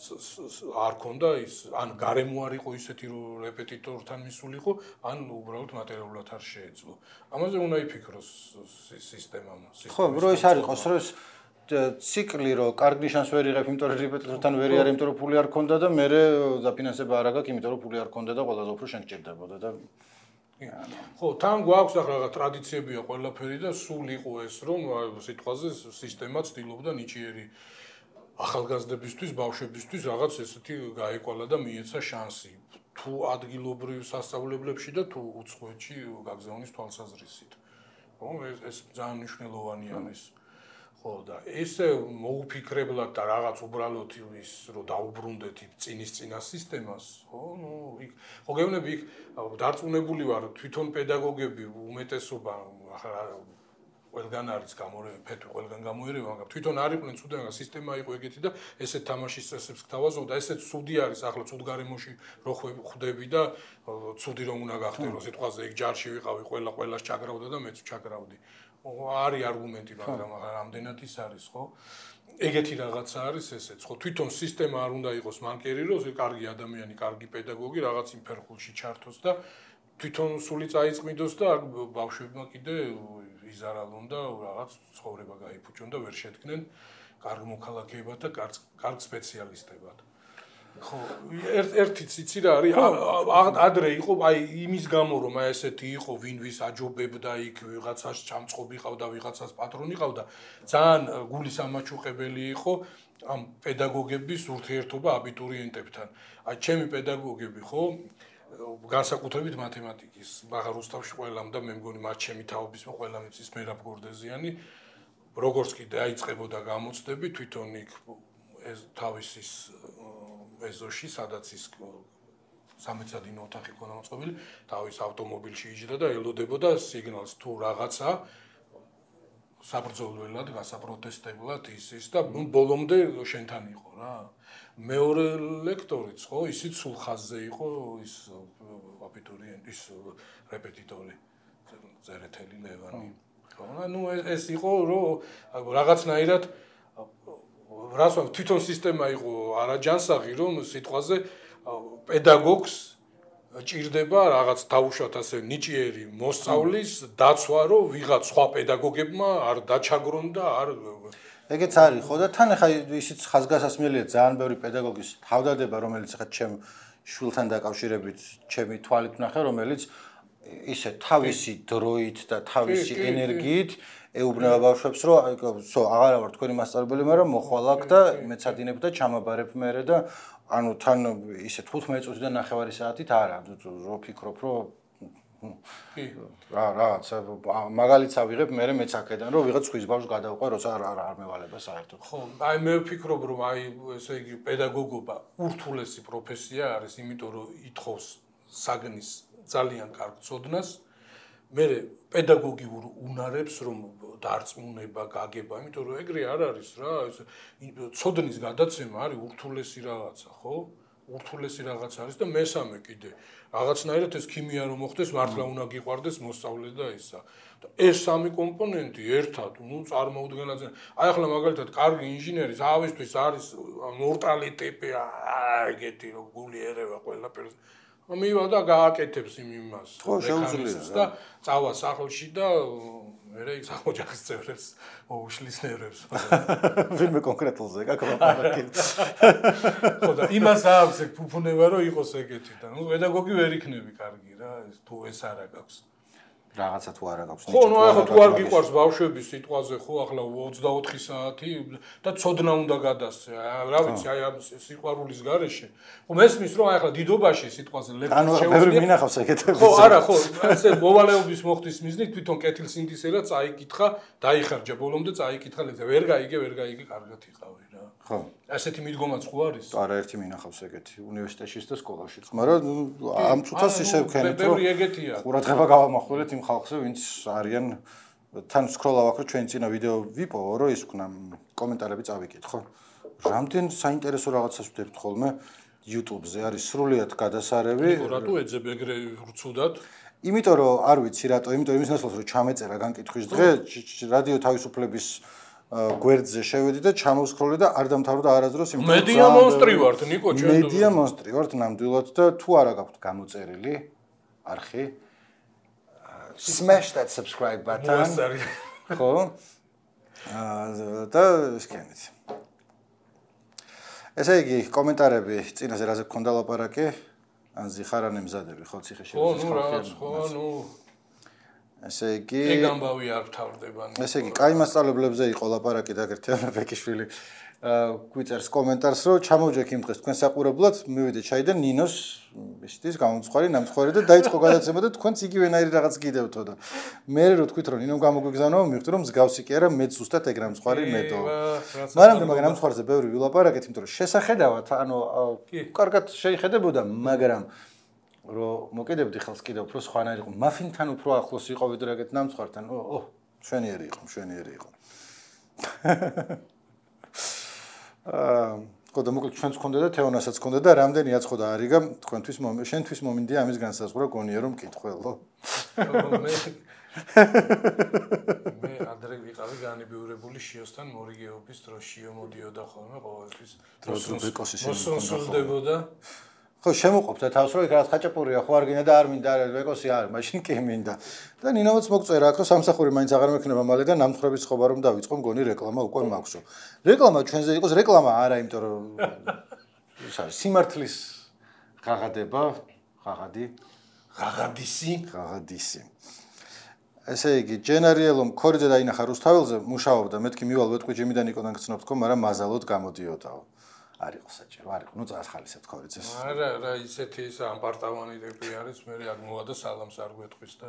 არ ქონდა ის ან გარემო არ იყო ისეთი რომ რეპეტიტორთან მისულიყო ან უბრალოდ მატერიალურად არ შეეძლო. ამაზე უნდა იფიქროს სისტემამ. ხო, რო ის არ იყოს, რომ ციკლი რო კარგ ნიშანს ვერ იღებ, იმიტომ რომ რეპეტიტორთან ვერ არის, იმიტომ რომ ფული არ ქონდა და მე დაფინანსება არ აქვს, იმიტომ რომ ფული არ ქონდა და ყველაზე უფრო შენ გჭირდებოდა და ხო, თან გვაქვს ახლა რაღაც ტრადიციებია ყველაფერი და სულ იყო ეს რომ სიტყვაზე სისტემა ცდილობდა ნიჭიერი ახალგაზრდებისთვის, ბავშვებისთვის რაღაც ესეთი გაეკვალა და მიეცა შანსი თუ ადგილობრივ სასწავლებლებში და თუ უცხოეთში გაგზავნის თვალსაზრისით. ხო, ეს ეს ძალიან მნიშვნელოვანი არის. ხო, და ესე მოუფიქრებლად და რაღაც უბრალოდ ის რომ დაუბრუნდეთ წინის წინა სისტემას, ხო, ნუ იქ ხო გეუბნები იქ დარწმუნებული ვარ თვითონ პედაგოგები უმეტესობა ახლა ყველგან არის გამორევი, ყველგან გამოერევა, მაგრამ თვითონ არ იყვნენ ცუდი, მაგრამ სისტემა იყო ეგეთი და ესეთ თამაშის წესებს გთავაზობ და ესეც ცუდი არის, ახლა ცუდ გარემოში რო ხვდები და ცუდი რომ უნდა გახდე, სიტყვაზე ეგ ჯარში ვიყავი, ყველა ყველას ჩაგრავდა და მეც ჩაგრავდი. არის არგუმენტი, მაგრამ ახლა რამდენად ის არის, ხო? ეგეთი რაღაცა არის ესეც, ხო? თვითონ სისტემა არ უნდა იყოს მანკერი, რომ კარგი ადამიანი, კარგი პედაგოგი რაღაც იმ ფერხულში ჩართოს და თვითონ სული წაიწმიდოს და ბავშვებმა კიდე იზარალონ და რაღაც ცხოვრება გაიფუჭონ და ვერ შედგნენ კარგ მოქალაქეებად და კარგ სპეციალისტებად. ხო, ერთიც იცი რა არის, ადრე იყო, აი იმის გამო რომ აი ესეთი იყო, ვინ ვის აჯობებდა იქ, ვიღაცას ჩამწყობი ყავდა, ვიღაცას პატრონი ყავდა, ძალიან გულის ამაჩუყებელი იყო ამ პედაგოგების ურთიერთობა აბიტურიენტებთან. აი ჩემი პედაგოგები, ხო, განსაკუთრებით მათემატიკის ბაღაროსთავში ყველამ და მე მგონი მათ ჩემი თაობის ყველამ იცის მერაბ გორდეზიანი როგორც კიდე აიწყებოდა გამოცდები თვითონ იქ ეს თავისი ეზოში სადაც ის სამეცადინო ოთახი ქონა მოწყობილი თავის ავტომობილში იჯდა და ელოდებოდა სიგნალს თუ რაღაცა საბრძოლველად გასაპროტესტებლად ის ის და ბოლომდე შენთან იყო რა მეორე ლექტორიც ხო ისიც სულ ხაზზე იყო ის აბიტურიენტი ის რეპეტიტორი ზერეთელი ლევანი ხო ну ეს იყო რომ რაღაცნაირად რას ვამბობ თვითონ სისტემა იყო არაჯანსაღი რომ სიტყვაზე პედაგოგს ჭირდება რაღაც თავშოთ ასე ნიჭიერი მოსწავლის დაცვა რომ ვიღაც სხვა პედაგოგებმა არ დაჩაგრონ და არ ეგეც არის ხო და თან ახლა ისიც ხაზგასასმელია ძალიან ბევრი პედაგოგის თავდადება რომელიც ახლა ჩემ შვილთან დაკავშირებით ჩემი თვალით ვნახე რომელიც ისე თავისი დროით და თავისი ენერგიით ეუბნება ბავშვებს რომ სო აღარა ვარ თქვენი მასწავლებელი მაგრამ მოხვალ აქ და მეცადინებ და ჩამაბარებ მერე და ანუ თან ისე თხუთმეტ წუთიდან ნახევარი საათით არა რო ფიქრობ რომ რა რაღაც მაგალითს ავიღებ მე მეც აქედან რომ ვიღაც ხვის ბავშვს გადავყვე როცა არ არ მევალება საერთოდ ხო აი მე ვფიქრობ რომ აი ესე იგი პედაგოგობა ურთულესი პროფესია არის იმიტომ რომ ითხოვს საგნის ძალიან კარგ ცოდნას მე პედაგოგიურ უნარებს რომ დარწმუნება გაგება იმიტომ რომ ეგრე არ არის რა ეს ცოდნის გადაცემა არის ურთულესი რაღაცა ხო ურთულესი რაღაც არის და მესამე კიდე რაღაცნაირად ეს ქიმია რომ მოხდეს მართლა უნდა გიყვარდეს მოსწავლე და ისა და ეს სამი კომპონენტი ერთად ნუ წარმოუდგენლად აი ახლა მაგალითად კარგი ინჟინერი ავისთვის არის მორტალი ტიპი ეგეთი რომ გული ერევა ყველაფერს მივა და გააკეთებს იმ იმას და წავა სახლში და მერე იქ ოჯახის წევრებს მოუშლის ნერვებს ვინმე კონკრეტულზე გაკეთებია ხო და იმას აქვს ეგ ფუფუნება რომ იყოს ეგეთი და ნუ პედაგოგი ვერ იქნები კარგი რა ეს თუ ეს არ აქვს რაღაცა თუ არა გაქვს ხო ნუ ახლა თუ არ გიყვარს ბავშვების სიტყვაზე ხო ახლა ოცდაოთხი საათი და ცოდნა უნდა გადასცე რა ვიცი აი ამ სიყვარულის გარეშე ხო მესმის რომ აი ახლა დიდობაში სიტყვაზე ლექციას შეუძლია ანუ ბევრი მინახავს ეგეთებს ხო არა ხო ასე მოვალეობის მოხდის მიზნით თვითონ კეთილსინდისელა წაიკითხა დაიხარჯა ბოლომდე წაიკითხა ლექცია ვერ გაიგე ვერ გაიგე კარგად იყავი რა ხო ასეთი მიდგომაც ხო არის არა ერთი მინახავს ეგეთი უნივერსიტეტშიც და სკოლაშიც მაგრამ ამ წუთას ისე ვქენით რომ ბევრი ეგეთია ყურადღება გავამახვილეთ იმ ხალხზე ვინც არიან თან სკროლავ აქ ჩვენ წინა ვიდეო ვიპოვო რომ ის ვქნა კომენტარები წავიკითხ ხო რამდენ საინტერესო რაღაცას ვდებთ ხოლმე YouTube-ზე არის სრულიად გადასარევი რატო ეძებ ეგრე ვრცუდად იმიტომ რომ არ ვიცი რატო იმიტომ იმის ნაცვლად რომ ჩამეწერა განკითხვის დღე რადიო თავისუფლების გვერდზე შევედი და ჩამოვსკროლე და არ დამთავრდა არასდროს იმ მედია მონსტრი ვართ ნიკო ჩვენ მედია მონსტრი ვართ ნამდვილად და თუ არა გაქვთ გამოწერილი არხი smash that subscribe button ხო და ისქენით ესე იგი კომენტარები წინაზე რაზე გქონდა ლაპარაკი ან ზიხარანი მზადები ხო ციხეში ხო ნუ რაღაც ხო ნუ ესე იგი ეგ ამბავი არ თავდება ესე იგი კაი მასწავლებლებზე იყო ლაპარაკი და გერთიანა ბეკიშვილი გვიწერს კომენტარს რომ ჩამოვჯექ იმ დღეს თქვენ საყურებლად მივიდე ჩაი და ნინოს ისეთის გამომცხარი ნამცხარი და დაიწყო გადაცემა და თქვენც იგივენაირი რაღაც გიდევთო და მე რო თქვით რომ ნინომ გამოგვიგზავნა მივხვდი რომ მსგავსი კი არა მე ზუსტად ეგ ნამცხარი მედო მაგრამ მაგრამ ნამცხარზე ბევრი ვილაპარაკეთ იმიტომ რომ შესახედავად ანუ კარგად შეიხედებოდა მაგრამ რომ მოკიდებდი ხელს კიდევ უფრო სხვანაირი იყო მაფინთან უფრო ახლოს იყო ვიდრე ეგეთ ნამცხართან ო შვენიერი იყო შვენიერი იყო აა ხო და მოკლედ ჩვენც გქონდა და თეონასაც გქონდა და რამდენი აცხოდა არიგა თქვენთვის შენთვის მომინდია ამის განსაზღვრა გონია რომ მკითხველო მე მე ადრე ვიყავი განებიურებული შიოსთან მორიგეობის დროში მოდიოდა ხოლმე ყოველთვის მოსონსულდებოდა ხო შემოყოფდა თავს რომ იქ რაღაც ხაჭაპურია ხო არ გინდა და არ მინდა არა ვეკოსი არ მაშინ კი მინდა და ნინოც მოგწერა აქ რომ სამსახური მაინც აღარ მექნება მალე და ნამთხრების ხოვა რომ დავიწყო მგონი რეკლამა უკვე მაქვსო რეკლამა ჩვენზე იყოს რეკლამა არა იმიტომ რომ ის არის სიმართლის ღაღადება ღაღადი ღაღადისი ღაღადისი ესე იგი ჯენერიელომ ქორიძე დაინახა რუსთაველზე მუშაობდა მეთქი მივალ ვეტყვი ჯიმიდან იყო დაგცნობ თქო მაგრამ მაზალოდ გამოდიოდაო არ იყო საჭირო, არ იყო, ნუ წასხალისად ქორიძეს. არა, რა ისეთი ის ამპარტავანი ტიპი არის, მე აქ მოვა და სალამს არ გვეტყვის და.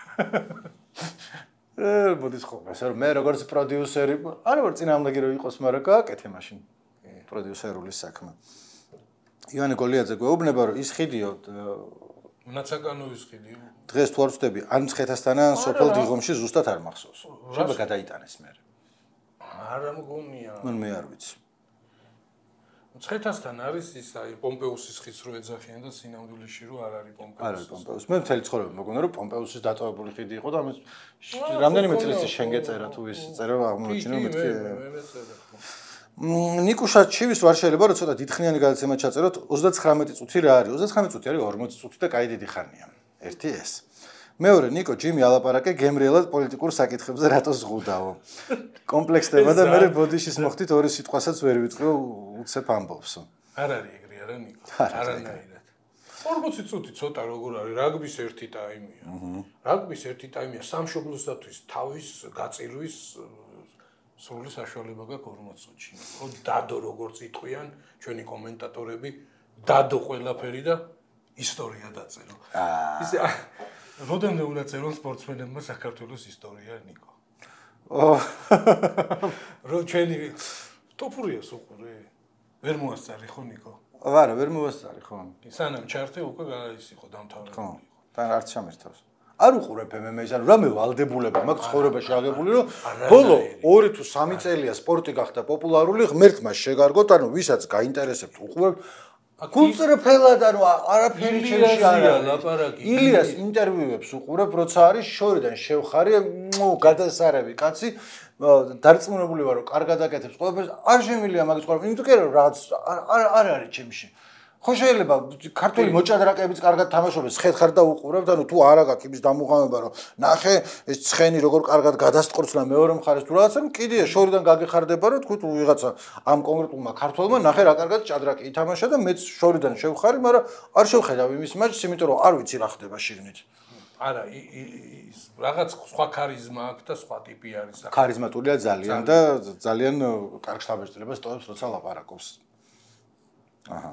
ე, მოდის ხოლმე, ასე რომ მე როგორც პროდიუსერი, არა ვარ წინააღმდეგი რომ იყოს, მაგრამ გააკეთე მაშინ პროდიუსერული საქმე. ივანე გოლიაძე გვეუბნება რომ ის ხიდიო ნაცაკანოვის ხიდი. დღეს თუ არ ვწდები, ან მცხეთასთან ან სოფელ დიღომში ზუსტად არ მახსოვს. შეიძლება გადაიტანეს მე. არა მგონია. მან მე არ ვიცი. მცხეთასთან არის ის აი პომპეუსის ხიდს რო ეძახიან და სინამდვილეში რო არ არის პომპეუსი. არ არის პომპეუსი. მე მთელი ცხოვრება მოგონა რომ პომპეუსის დატოვებული ხიდი იყო და ამის რამდენიმე წლის წინ შენ გეწერა თუ ის წერა აღმოჩინა მეთქი. მე მეწერა. ნიკუშა ჩივის ვარ შეიძლება რომ ცოტა დიდხნიანი გადაცემა ჩაწეროთ ოცდაცხრამეტი წუთი რა არის ოცდაცხრამეტი წუთი არის ორმოცი წუთი და კაი დიდი ხანია ერთი ეს მეორე ნიკო ჯიმი ალაპარაკე გემრიელად პოლიტიკურ საკითხებზე რატო ზღუდაო კომპლექსდება და მე ბოდიშის მოხდით ორი სიტყვასაც ვერ ვიწყო უცებ ამბობსო არ არის ეგრე არა ნიკო არანაირად ორმოცი წუთი ცოტა როგორ არის რაგბის ერთი ტაიმია რაგბის ერთი ტაიმია სამშობლოსათვის თავის გაწირვის სრული საშუალება გაქვს ორმოცი წუთში. ხო დადო როგორც იტყვიან ჩვენი კომენტატორები, დადო ყველაფერი და ისტორია დაწერო. ისე როდემდე უნდა წერონ სპორტსმენებმა საქართველოს ისტორია, ნიკო. ო რო ჩვენი ტოპურია სუყურე. ვერ მოასწარი ხო ნიკო? არა, ვერ მოასწარი ხო. სანამ ჩარტე უკვე გაის იყო დამთავრებული. ხო. და არც ჩამერთავს. არ უყურებ მე მე ისე რამე ვალდებულება მაქვს ცხოვრებაში აღებული რომ ბოლო ორი თუ სამი წელია სპორტი გახდა პოპულარული ღმერთმა შეგარგოთ ანუ ვისაც გაინტერესებთ უყურებ გულწრფელად ანუ არაფერი ჩემში არ ილიაზია არის. ლაპარაკი. ილიას ინტერვიუებს უყურებ, როცა არის შორიდან შევხარი, მუ გადასარევი კაცი, დარწმუნებული ვარ, რომ კარგად აკეთებს ყველაფერს, არ შემილია მაგის ყველაფერი, იმიტომ კი რაც არ არ არის ჩემში. ხო შეიძლება ქართული მოჭადრაკეებიც კარგად თამაშობენ, ხეთხარ და უყურებთ, ანუ თუ არა გაქვს იმის დამუღამება, რომ ნახე ეს ცხენი როგორ კარგად გადასტყორცლა მეორე მხარეს თუ რაღაცა, კიდია შორიდან გაგეხარდება, რომ თქვით ვიღაცა ამ კონკრეტულმა ქართველმა ნახე რა კარგად ჭადრაკი ითამაშა და მეც შორიდან შევხარი, მაგრამ არ შევხედავ იმის მაჩს, იმიტომ რომ არ ვიცი რა ხდება შიგნით. არა, ის რაღაც სხვა ქარიზმა აქვს და სხვა ტიპი არის. ქარიზმატულია ძალიან და ძალიან კარგ შთაბეჭდილებას ტოვებს, როცა ლაპარაკობს. აჰა.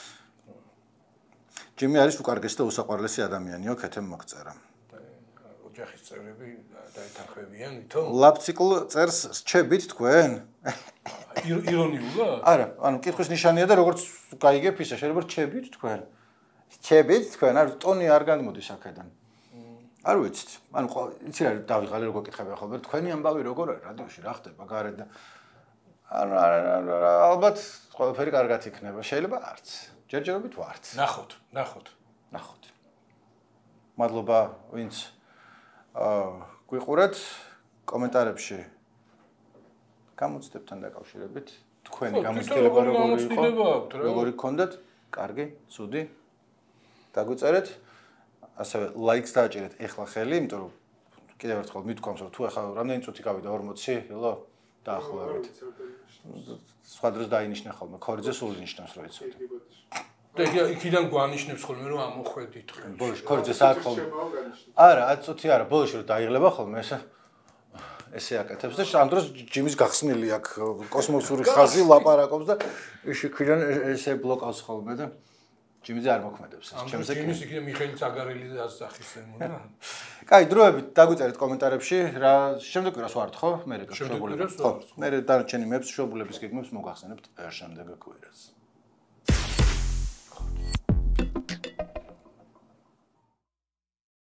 ჯიმი არის უკარგესი და უსაყვარლესი ადამიანიო, ქეთემ მოგწერა. ოჯახის წევრები დაეთანხმებიან, ვითომ? ლაპციკლ წერს რჩებით თქვენ? ირონიულად? არა, ანუ კითხვის ნიშანია და როგორც გაიგებ ისა, შეიძლება რჩებით თქვენ. რჩებით თქვენ, არ ტონი არ გამოდის აქედან. არ ვიცით. ანუ იცი რა დავიღალე როგორ კითხები ახლა, თქვენი ამბავი როგორ არის რადიოში, რა ხდება გარეთ და ანუ ალბათ ყველაფერი კარგად იქნება, შეიძლება არც. ჯერჯერობით ვართ. ნახოთ, ნახოთ. ნახოთ. მადლობა, ვინც აა გვიყურეთ კომენტარებში. გამოცდებთან დაკავშირებით, თქვენი გამოცდილება როგორი იყო? როგორი გქონდათ? კარგი, ცუდი. დაგვიწერეთ. ასევე ლაიქს დააჭერეთ ეხლა ხელი, იმიტომ რომ კიდევ ერთხელ მithქვამს, რომ თუ ახლა რამდენი წუთი გავიდა ორმოცი, ელო, დაახლოებით. სხვა დროს დაინიშნა ხოლმე, ქორიძე სულ ინიშნავს რა იცოდი. და იქიდან გვანიშნებს ხოლმე რომ ამოხვედით ხე. ბოლოს ქორიძე საათ ხოლმე. არა, ათი წუთი არა, ბოლოს რომ დაიღლება ხოლმე ესე ესე აკეთებს და ამ დროს ჯიმის გახსნილი აქვს კოსმოსური ხაზი ლაპარაკობს და იქიდან ესე ბლოკავს ხოლმე და ჯიმიზე არ მოქმედებს ეს ჩემზე კი. ჯიმის იქიდან მიხეილ წაგარელი ასახის ემოდა. კაი, დროებით დაგვიწერეთ კომენტარებში რა შემდეგ კვირას ვართ ხო? მე რეკა შემდეგ შობულები. კვირას ხო, ვართ. მე დანარჩენი მეებს შობულების გეგმებს მოგახსენებთ შემდეგ კვირას.